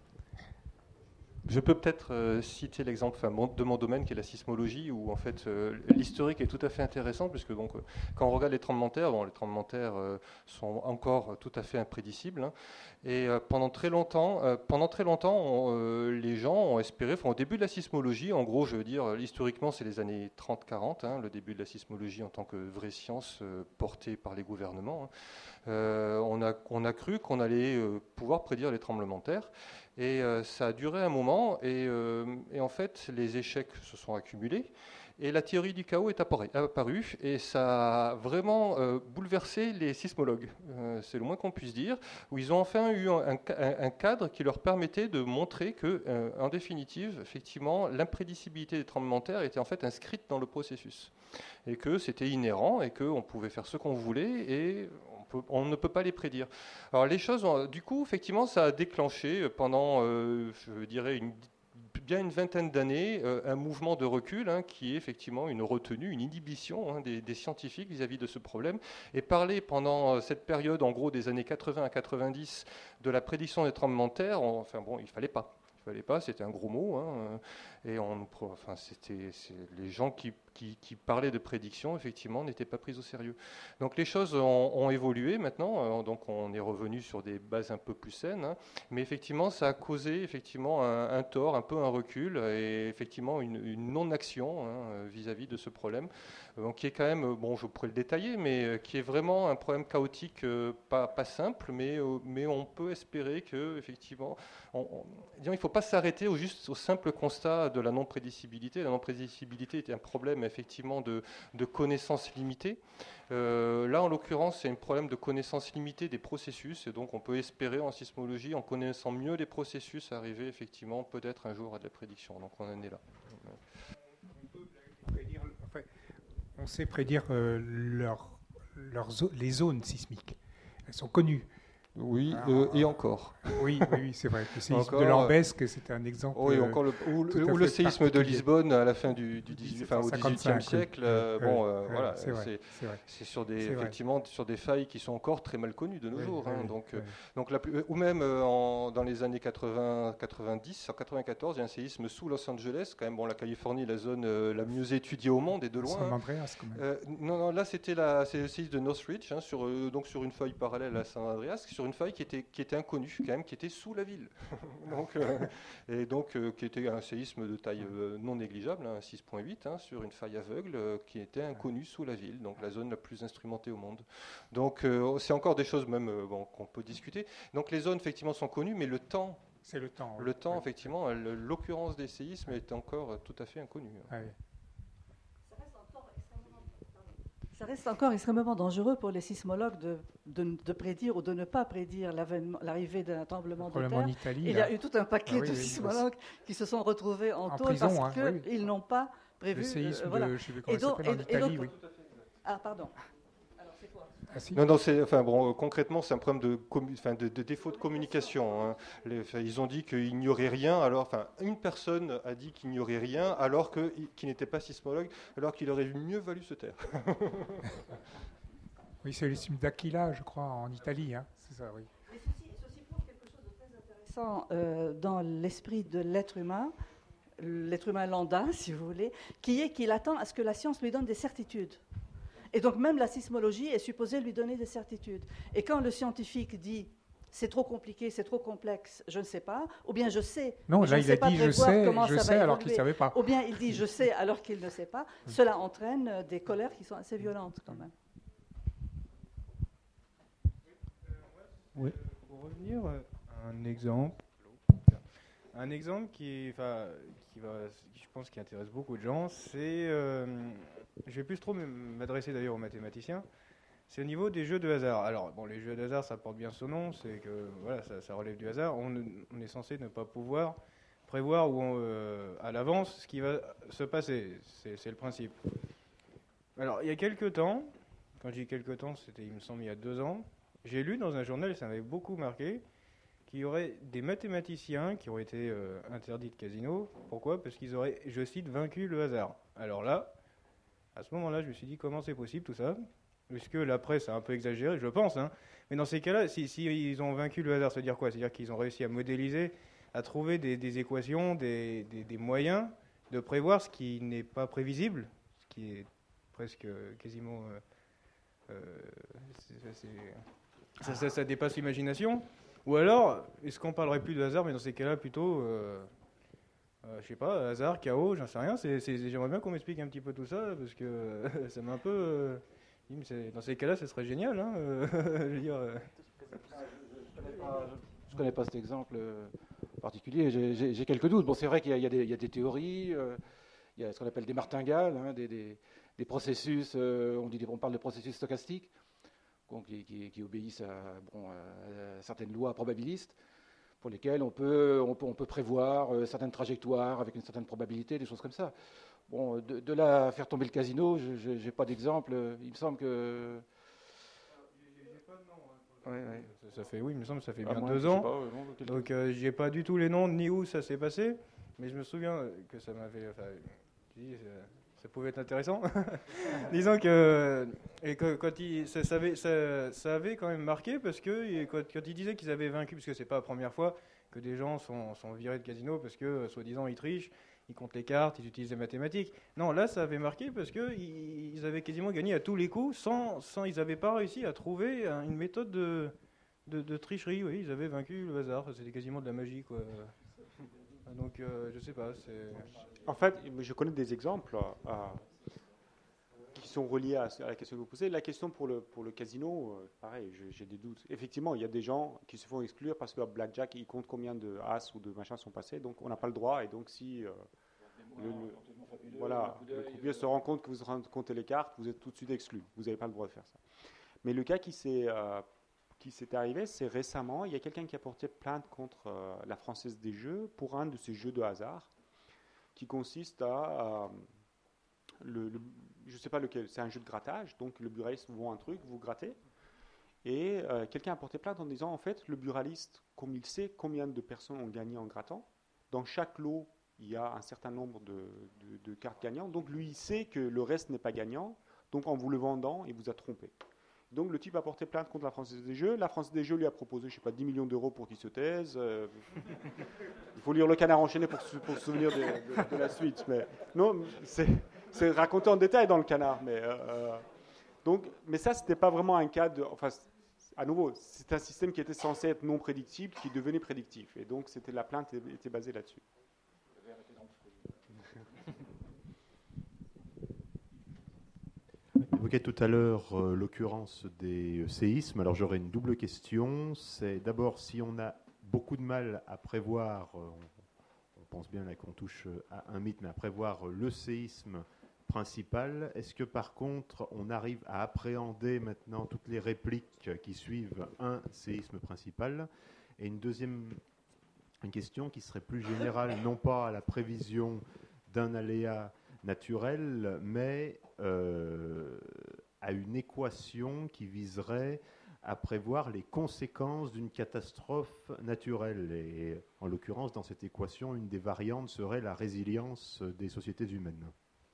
Je peux peut-être euh, citer l'exemple enfin, mon, de mon domaine qui est la sismologie, où en fait euh, l'historique est tout à fait intéressant, puisque donc, euh, quand on regarde les tremblements de terre, bon, les tremblements de terre euh, sont encore tout à fait imprédicibles, hein, et euh, pendant très longtemps, euh, pendant très longtemps on, euh, les gens ont espéré, enfin, au début de la sismologie, en gros je veux dire, historiquement c'est les années trente quarante, hein, le début de la sismologie en tant que vraie science euh, portée par les gouvernements, hein, euh, on, a, on a cru qu'on allait euh, pouvoir prédire les tremblements de terre. Et euh, ça a duré un moment, et, euh, et en fait, les échecs se sont accumulés, et la théorie du chaos est apparue, apparue et ça a vraiment euh, bouleversé les sismologues, euh, c'est le moins qu'on puisse dire, où ils ont enfin eu un, un, un cadre qui leur permettait de montrer que, euh, en définitive, effectivement, l'imprédictibilité des tremblements de terre était en fait inscrite dans le processus, et que c'était inhérent, et qu'on pouvait faire ce qu'on voulait, et on ne peut pas les prédire. Alors les choses, ont, du coup, effectivement, ça a déclenché pendant, euh, je dirais, une, bien une vingtaine d'années, euh, un mouvement de recul hein, qui est effectivement une retenue, une inhibition hein, des, des scientifiques vis-à-vis de ce problème. Et parler pendant cette période, en gros, des années quatre-vingts à quatre-vingt-dix, de la prédiction des tremblements de terre, on, enfin bon, il ne fallait pas. Il fallait pas, c'était un gros mot, hein, et on, enfin, c'était, les gens qui, qui, qui parlaient de prédiction, effectivement, n'étaient pas pris au sérieux. Donc les choses ont, ont évolué maintenant, donc on est revenu sur des bases un peu plus saines, hein, mais effectivement, ça a causé effectivement un, un tort, un peu un recul, et effectivement une, une non-action hein, vis-à-vis de ce problème, donc qui est quand même, bon, je pourrais le détailler, mais qui est vraiment un problème chaotique, euh, pas, pas simple, mais, euh, mais on peut espérer que, effectivement, on, on, disons, il ne faut pas s'arrêter au, juste au simple constat de la non-prédicibilité. La non-prédicibilité était un problème effectivement de, de connaissances limitées. Euh, là, en l'occurrence, c'est un problème de connaissance limitée des processus, et donc on peut espérer en sismologie, en connaissant mieux les processus, arriver effectivement peut-être un jour à de la prédiction. Donc on en est là. On, prédire, enfin, on sait prédire euh, leur, leur zo- les zones sismiques. Elles sont connues. Oui, Alors, euh, et encore. Oui, oui, oui, c'est vrai. Le séisme encore, de Lambesque, c'était un exemple. Oui, encore le, ou, le, ou le séisme de Lisbonne à la fin du, du dix-huitième, enfin, au dix-huitième siècle. Oui. Euh, bon, oui, euh, oui, voilà, c'est, c'est, c'est sur des, c'est effectivement vrai. Sur des failles qui sont encore très mal connues de nos oui, jours. Oui, hein, donc, oui. euh, donc la plus, ou même euh, en, dans les années quatre-vingts quatre-vingt-dix, en quatre-vingt-quatorze, il y a un séisme sous Los Angeles. Quand même, bon, la Californie, la zone euh, la mieux étudiée au monde et de loin. San Andreas, quand même. Euh, non, non, là c'était la, c'est le séisme de Northridge, hein, sur, euh, donc sur une faille parallèle à San Andreas, sur une faille qui était, qui était inconnue, quand même, qui était sous la ville. donc, euh, et donc, euh, qui était un séisme de taille euh, non négligeable, hein, six virgule huit, hein, sur une faille aveugle, euh, qui était inconnue sous la ville, donc la zone la plus instrumentée au monde. Donc, euh, c'est encore des choses même euh, bon, qu'on peut discuter. Donc, les zones, effectivement, sont connues, mais le temps, c'est le temps, le oui. temps, oui. effectivement, l'occurrence des séismes est encore tout à fait inconnue. Ah, oui. Ça reste encore extrêmement dangereux pour les sismologues de, de, de prédire ou de ne pas prédire l'arrivée d'un tremblement de terre. En Italie, il y a eu tout un paquet ah, oui, de oui, sismologues oui. qui se sont retrouvés en, en taule parce hein, qu'ils oui. n'ont pas prévu. Le séisme euh, voilà. de, je sais plus comment et donc, et, en Italie, donc, oui. Ah, pardon. Alors, c'est quoi ? Ah, si. Non, non, c'est, enfin, bon, concrètement, c'est un problème de, commu- enfin, de, de défaut de communication. Hein. Les, enfin, ils ont dit qu'il n'y aurait rien, alors, enfin, une personne a dit qu'il n'y aurait rien, alors que, qu'il n'était pas sismologue, alors qu'il aurait mieux valu se taire. Oui, c'est le sisme d'Aquila, je crois, en Italie. Hein. C'est ça, oui. Et ceci, ceci prouve quelque chose de très intéressant euh, dans l'esprit de l'être humain, l'être humain lambda, si vous voulez, qui est qu'il attend à ce que la science lui donne des certitudes. Et donc même la sismologie est supposée lui donner des certitudes. Et quand le scientifique dit c'est trop compliqué, c'est trop complexe, je ne sais pas, ou bien je sais, non, mais là, je il ne sais a pas dit je prévoir sais, comment je ça sais va alors qu'il ne évoluer, savait pas. ou bien il dit je sais alors qu'il ne sait pas, cela entraîne des colères qui sont assez violentes quand même. Oui. Pour revenir à un exemple, un exemple qui, enfin, qui va, qui, je pense, qui intéresse beaucoup de gens, c'est, euh, je vais plus trop m'adresser d'ailleurs aux mathématiciens, c'est au niveau des jeux de hasard. Alors, bon, les jeux de hasard, ça porte bien son nom, c'est que voilà, ça, ça relève du hasard. On, on est censé ne pas pouvoir prévoir où on, euh, à l'avance ce qui va se passer. C'est, c'est le principe. Alors, il y a quelques temps, quand je dis quelques temps, c'était, il me semble, il y a deux ans. J'ai lu dans un journal, et ça m'avait beaucoup marqué, qu'il y aurait des mathématiciens qui auraient été euh, interdits de casino. Pourquoi ? Parce qu'ils auraient, je cite, vaincu le hasard. Alors là, à ce moment-là, je me suis dit, comment c'est possible tout ça ? Puisque la presse a un peu exagéré, je pense. Hein. Mais dans ces cas-là, si, si ils ont vaincu le hasard, ça veut dire quoi ? C'est-à-dire qu'ils ont réussi à modéliser, à trouver des, des équations, des, des, des moyens de prévoir ce qui n'est pas prévisible, ce qui est presque quasiment... Euh, euh, c'est, c'est, Ça, ça, ça dépasse l'imagination. Ou alors, est-ce qu'on parlerait plus de hasard, mais dans ces cas-là, plutôt, euh, euh, je sais pas, hasard, chaos, j'en sais rien. C'est, c'est, j'aimerais bien qu'on m'explique un petit peu tout ça, parce que euh, ça m'a un peu... Euh, c'est, dans ces cas-là, ce serait génial. Hein, euh, je veux dire, euh. Je ne connais pas cet exemple particulier, j'ai, j'ai, j'ai quelques doutes. Bon, c'est vrai qu'il y a, il y a, des, il y a des théories, euh, il y a ce qu'on appelle des martingales, hein, des, des, des processus, euh, on, dit, on parle de processus stochastiques, Qui, qui, qui obéissent à, bon, à certaines lois probabilistes pour lesquelles on peut, on peut, on peut prévoir euh, certaines trajectoires avec une certaine probabilité, des choses comme ça. Bon, de, de là à faire tomber le casino, je n'ai pas d'exemple. Il me semble que... Ouais, ouais. Ça, ça fait, oui, il me semble que ça fait ah, bien moi, deux ans. Pas, ouais, Donc, euh, j'ai pas du tout les noms ni où ça s'est passé, mais je me souviens que ça m'avait... Enfin, ça pouvait être intéressant. Disons que, et que quand il, ça, ça, avait, ça, ça avait quand même marqué parce que quand, quand ils disaient qu'ils avaient vaincu, parce que c'est pas la première fois que des gens sont, sont virés de casino parce que soi-disant ils trichent, ils comptent les cartes, ils utilisent les mathématiques. Non, là ça avait marqué parce que ils, ils avaient quasiment gagné à tous les coups sans, sans ils n'avaient pas réussi à trouver une méthode de, de, de tricherie. Oui, ils avaient vaincu le hasard. C'était quasiment de la magie, quoi. Donc, euh, je sais pas. C'est... En fait, je connais des exemples euh, qui sont reliés à, à la question que vous posez. La question pour le, pour le casino, euh, pareil, je, j'ai des doutes. Effectivement, il y a des gens qui se font exclure parce que à Blackjack, ils comptent combien de as ou de machins sont passés. Donc, on n'a pas le droit. Et donc, si euh, le, le, voilà, le croupier se rend compte que vous comptez les cartes, vous êtes tout de suite exclu. Vous n'avez pas le droit de faire ça. Mais le cas qui s'est... Euh, qui s'est arrivé, c'est récemment, il y a quelqu'un qui a porté plainte contre euh, la Française des Jeux pour un de ces jeux de hasard qui consiste à, euh, le, le, je ne sais pas lequel, c'est un jeu de grattage, donc le buraliste vous vend un truc, vous grattez, et euh, quelqu'un a porté plainte en disant, en fait, le buraliste, comme il sait combien de personnes ont gagné en grattant, dans chaque lot, il y a un certain nombre de, de, de cartes gagnantes, donc lui, il sait que le reste n'est pas gagnant, donc en vous le vendant, il vous a trompé. Donc le type a porté plainte contre la Française des Jeux. La Française des Jeux lui a proposé, je sais pas, dix millions d'euros pour qu'il se taise. Euh, il faut lire Le Canard enchaîné pour, pour se souvenir de, de, de la suite. Mais non, c'est, c'est raconté en détail dans Le Canard. Mais euh, donc, mais ça, c'était pas vraiment un cas de. Enfin, à nouveau, c'est un système qui était censé être non prédictible, qui devenait prédictif. Et donc, c'était la plainte était basée là-dessus. J'évoquais tout à l'heure euh, l'occurrence des séismes. Alors j'aurais une double question. C'est d'abord si on a beaucoup de mal à prévoir, euh, on, on pense bien là qu'on touche à un mythe, mais à prévoir le séisme principal, est-ce que par contre on arrive à appréhender maintenant toutes les répliques qui suivent un séisme principal? Et une deuxième une question qui serait plus générale, non pas à la prévision d'un aléa naturel, mais euh, à une équation qui viserait à prévoir les conséquences d'une catastrophe naturelle. Et en l'occurrence, dans cette équation, une des variantes serait la résilience des sociétés humaines.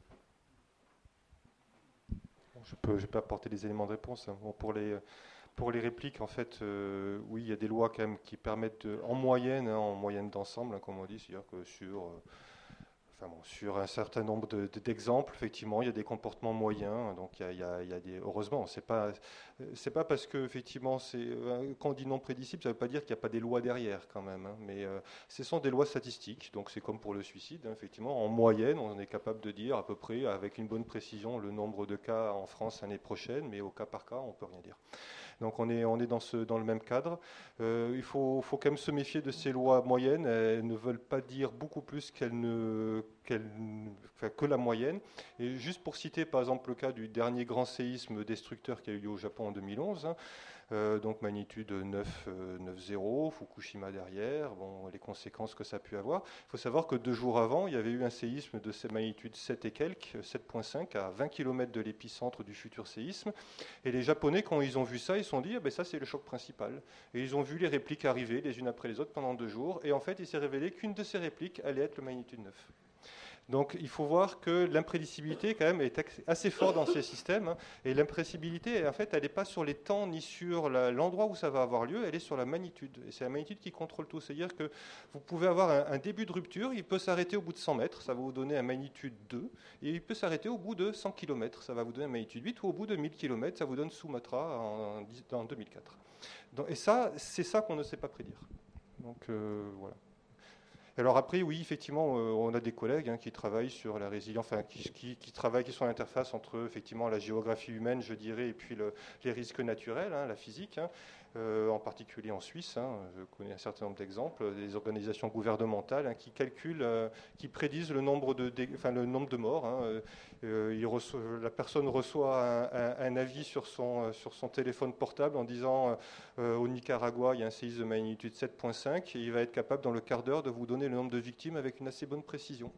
Je peux, je peux apporter des éléments de réponse. Bon, pour, les, pour les répliques, en fait, euh, oui, il y a des lois quand même qui permettent, de, en moyenne, hein, en moyenne d'ensemble, hein, comme on dit, c'est-à-dire que sur, euh, enfin bon, sur un certain nombre de, de, d'exemples, effectivement, il y a des comportements moyens. Donc, il y a, il y a, il y a des, heureusement, c'est pas, c'est pas parce que effectivement, c'est, quand on dit non prédicible, ça ne veut pas dire qu'il n'y a pas des lois derrière, quand même. Hein, mais euh, ce sont des lois statistiques. Donc, c'est comme pour le suicide. Hein, effectivement, en moyenne, on est capable de dire à peu près, avec une bonne précision, le nombre de cas en France l'année prochaine. Mais au cas par cas, on ne peut rien dire. Donc on est, on est dans, ce, dans le même cadre. Euh, il faut, faut quand même se méfier de ces lois moyennes. Elles ne veulent pas dire beaucoup plus qu'elles ne, qu'elles, enfin, que la moyenne. Et juste pour citer par exemple le cas du dernier grand séisme destructeur qui a eu lieu au Japon en deux mille onze, hein, euh, donc magnitude neuf virgule zéro, Fukushima derrière, bon, les conséquences que ça a pu avoir. Il faut savoir que deux jours avant, il y avait eu un séisme de cette magnitude sept et quelques, sept virgule cinq, à vingt kilomètres de l'épicentre du futur séisme. Et les Japonais, quand ils ont vu ça, ils se sont dit, ah ben ça c'est le choc principal. Et ils ont vu les répliques arriver les unes après les autres pendant deux jours. Et en fait, il s'est révélé qu'une de ces répliques allait être le magnitude neuf. Donc il faut voir que l'imprédictibilité quand même est assez forte dans ces systèmes. Hein, et l'imprédictibilité, en fait, elle n'est pas sur les temps ni sur la, l'endroit où ça va avoir lieu, elle est sur la magnitude. Et c'est la magnitude qui contrôle tout. C'est-à-dire que vous pouvez avoir un, un début de rupture, il peut s'arrêter au bout de cent mètres, ça va vous donner un magnitude deux, et il peut s'arrêter au bout de cent kilomètres, ça va vous donner un magnitude huit, ou au bout de mille kilomètres, ça vous donne Sumatra en, en deux mille quatre. Donc, et ça, c'est ça qu'on ne sait pas prédire. Donc euh, voilà. Alors après, oui, effectivement, euh, on a des collègues hein, qui travaillent sur la résilience, enfin, qui, qui, qui travaillent, qui sont à l'interface entre effectivement la géographie humaine, je dirais, et puis le, les risques naturels, hein, la physique, hein, euh, en particulier en Suisse. Hein, je connais un certain nombre d'exemples, des organisations gouvernementales hein, qui calculent, euh, qui prédisent le nombre de, de, enfin, le nombre de morts. Hein, euh, il reçoit, la personne reçoit un, un, un avis sur son, euh, sur son téléphone portable en disant euh, au Nicaragua, il y a un séisme de magnitude sept virgule cinq, et il va être capable dans le quart d'heure de vous donner le nombre de victimes avec une assez bonne précision.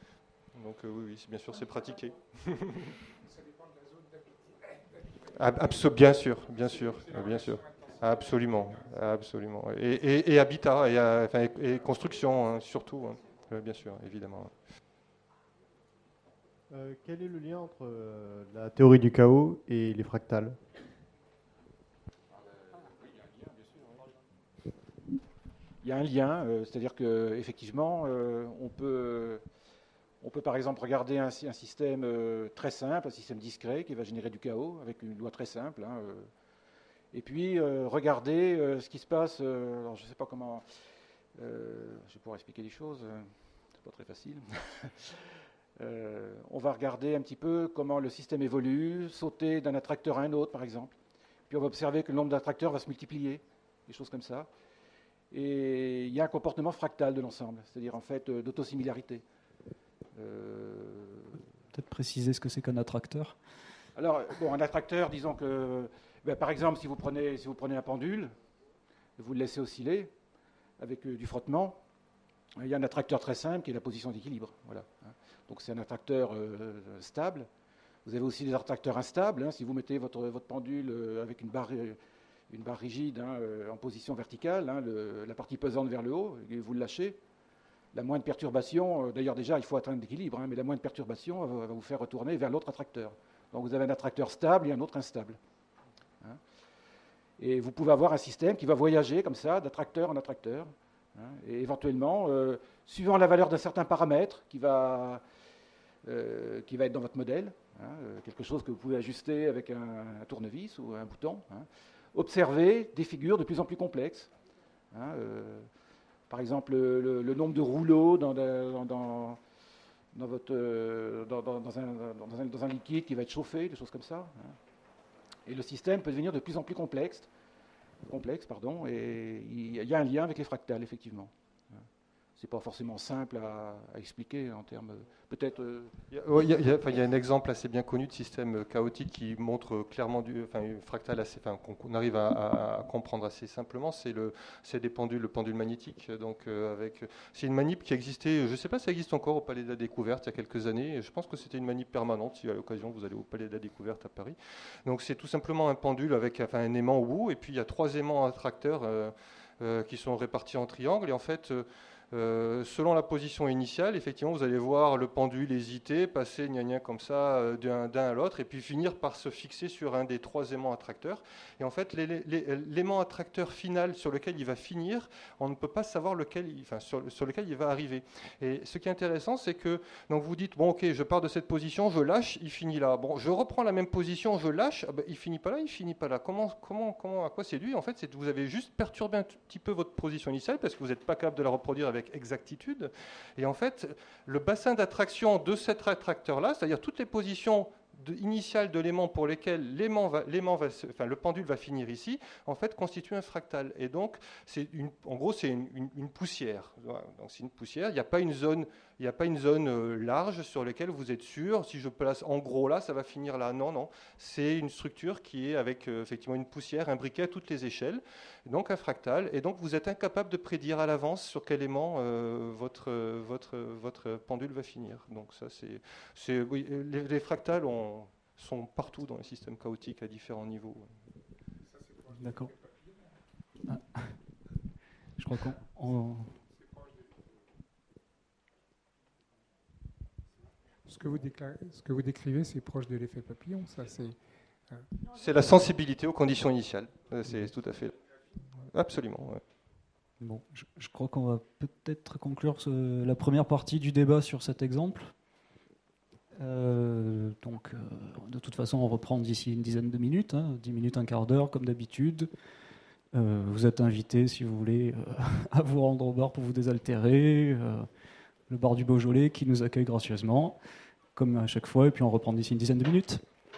Donc euh, oui, oui, bien sûr, c'est pratiqué. Absol- bien sûr, bien sûr, bien sûr. Absolument, absolument. Et, et, et habitat, et, enfin, et, et construction, hein, surtout, hein, bien sûr, évidemment. Euh, quel est le lien entre euh, la théorie du chaos et les fractales ? Il y a un lien, euh, c'est-à-dire qu'effectivement, euh, on, peut, on peut par exemple regarder un, un système euh, très simple, un système discret qui va générer du chaos avec une loi très simple, hein, euh, et puis euh, regarder euh, ce qui se passe, euh, alors je ne sais pas comment, euh, je vais pouvoir expliquer les choses, euh, c'est pas très facile. euh, on va regarder un petit peu comment le système évolue, sauter d'un attracteur à un autre par exemple, puis on va observer que le nombre d'attracteurs va se multiplier, des choses comme ça. Et il y a un comportement fractal de l'ensemble, c'est-à-dire en fait euh, d'autosimilarité. Euh... Peut-être préciser ce que c'est qu'un attracteur. Alors, bon, un attracteur, disons que, ben, par exemple, si vous prenez, si vous prenez un pendule, vous le laissez osciller avec euh, du frottement, il y a un attracteur très simple qui est la position d'équilibre. Voilà. Donc c'est un attracteur euh, stable. Vous avez aussi des attracteurs instables. Hein, si vous mettez votre, votre pendule euh, avec une barre... Euh, une barre rigide hein, euh, en position verticale, hein, le, la partie pesante vers le haut, et vous le lâchez, la moindre perturbation, euh, d'ailleurs déjà il faut atteindre l'équilibre, hein, mais la moindre perturbation va, va vous faire retourner vers l'autre attracteur. Donc vous avez un attracteur stable et un autre instable. Hein. Et vous pouvez avoir un système qui va voyager comme ça, d'attracteur en attracteur, hein, et éventuellement, euh, suivant la valeur d'un certain paramètre qui va, euh, qui va être dans votre modèle, hein, euh, quelque chose que vous pouvez ajuster avec un, un tournevis ou un bouton, hein, observer des figures de plus en plus complexes. Hein, euh, par exemple, le, le nombre de rouleaux dans, dans, dans, dans, votre, euh, dans, dans, dans, un, dans, un, dans un liquide qui va être chauffé, des choses comme ça. Hein. Et le système peut devenir de plus en plus complexe, complexe pardon, et il y a un lien avec les fractales, effectivement. c'est pas forcément simple à, à expliquer en termes. Peut-être. Euh... Il, y a, ouais, il, y a, il, y a, enfin, il y a un exemple assez bien connu de système chaotique qui montre clairement du, enfin, une fractale assez, enfin, qu'on arrive à, à, à comprendre assez simplement. C'est le, c'est des pendules, le pendule magnétique. Donc, euh, avec, c'est une manip qui existait. Je ne sais pas si ça existe encore au Palais de la Découverte il y a quelques années. Je pense que c'était une manip permanente. Si à l'occasion vous allez au Palais de la Découverte à Paris. Donc, c'est tout simplement un pendule avec, enfin, un aimant au bout, et puis il y a trois aimants attracteurs euh, euh, qui sont répartis en triangle. Et en fait. Euh, Euh, selon la position initiale, effectivement, vous allez voir le pendule hésiter, passer gna gna comme ça euh, d'un, d'un à l'autre, et puis finir par se fixer sur un des trois aimants attracteurs. Et en fait, les, les, l'aimant attracteur final sur lequel il va finir, on ne peut pas savoir lequel, il, enfin, sur, sur lequel il va arriver. Et ce qui est intéressant, c'est que donc vous dites bon, ok, je pars de cette position, je lâche, il finit là. Bon, je reprends la même position, je lâche, ah ben, il finit pas là, il finit pas là. Comment, comment, comment, à quoi c'est dû ? En fait, c'est que vous avez juste perturbé un petit peu votre position initiale parce que vous n'êtes pas capable de la reproduire avec exactitude. Et en fait, le bassin d'attraction de cet attracteur-là, c'est-à-dire toutes les positions de, initiales de l'aimant pour lesquelles l'aimant va, l'aimant va, enfin, le pendule va finir ici, en fait, constitue un fractal. Et donc, c'est une, en gros, c'est une, une, une poussière. Donc, c'est une poussière. Il n'y a pas une zone, il n'y a pas une zone euh, large sur laquelle vous êtes sûr. Si je place en gros là, ça va finir là. Non, non. C'est une structure qui est avec euh, effectivement une poussière imbriquée à toutes les échelles. Donc un fractal. Et donc vous êtes incapable de prédire à l'avance sur quel aimant euh, votre, votre, votre pendule va finir. Donc ça, c'est, c'est oui, les, les fractales ont, sont partout dans les systèmes chaotiques à différents niveaux. D'accord. Ah. Je crois qu'on... On... Ce que, vous déclarez, ce que vous décrivez, c'est proche de l'effet papillon, ça c'est... Euh... C'est la sensibilité aux conditions initiales, c'est tout à fait... Absolument, ouais. Bon, je, je crois qu'on va peut-être conclure ce, la première partie du débat sur cet exemple. Euh, donc, euh, de toute façon, on reprend d'ici une dizaine de minutes, hein, dix minutes, un quart d'heure, comme d'habitude. Euh, vous êtes invités, si vous voulez, euh, à vous rendre au bar pour vous désaltérer. Euh, le bar du Beaujolais qui nous accueille gracieusement, comme à chaque fois, et puis on reprend d'ici une dizaine de minutes.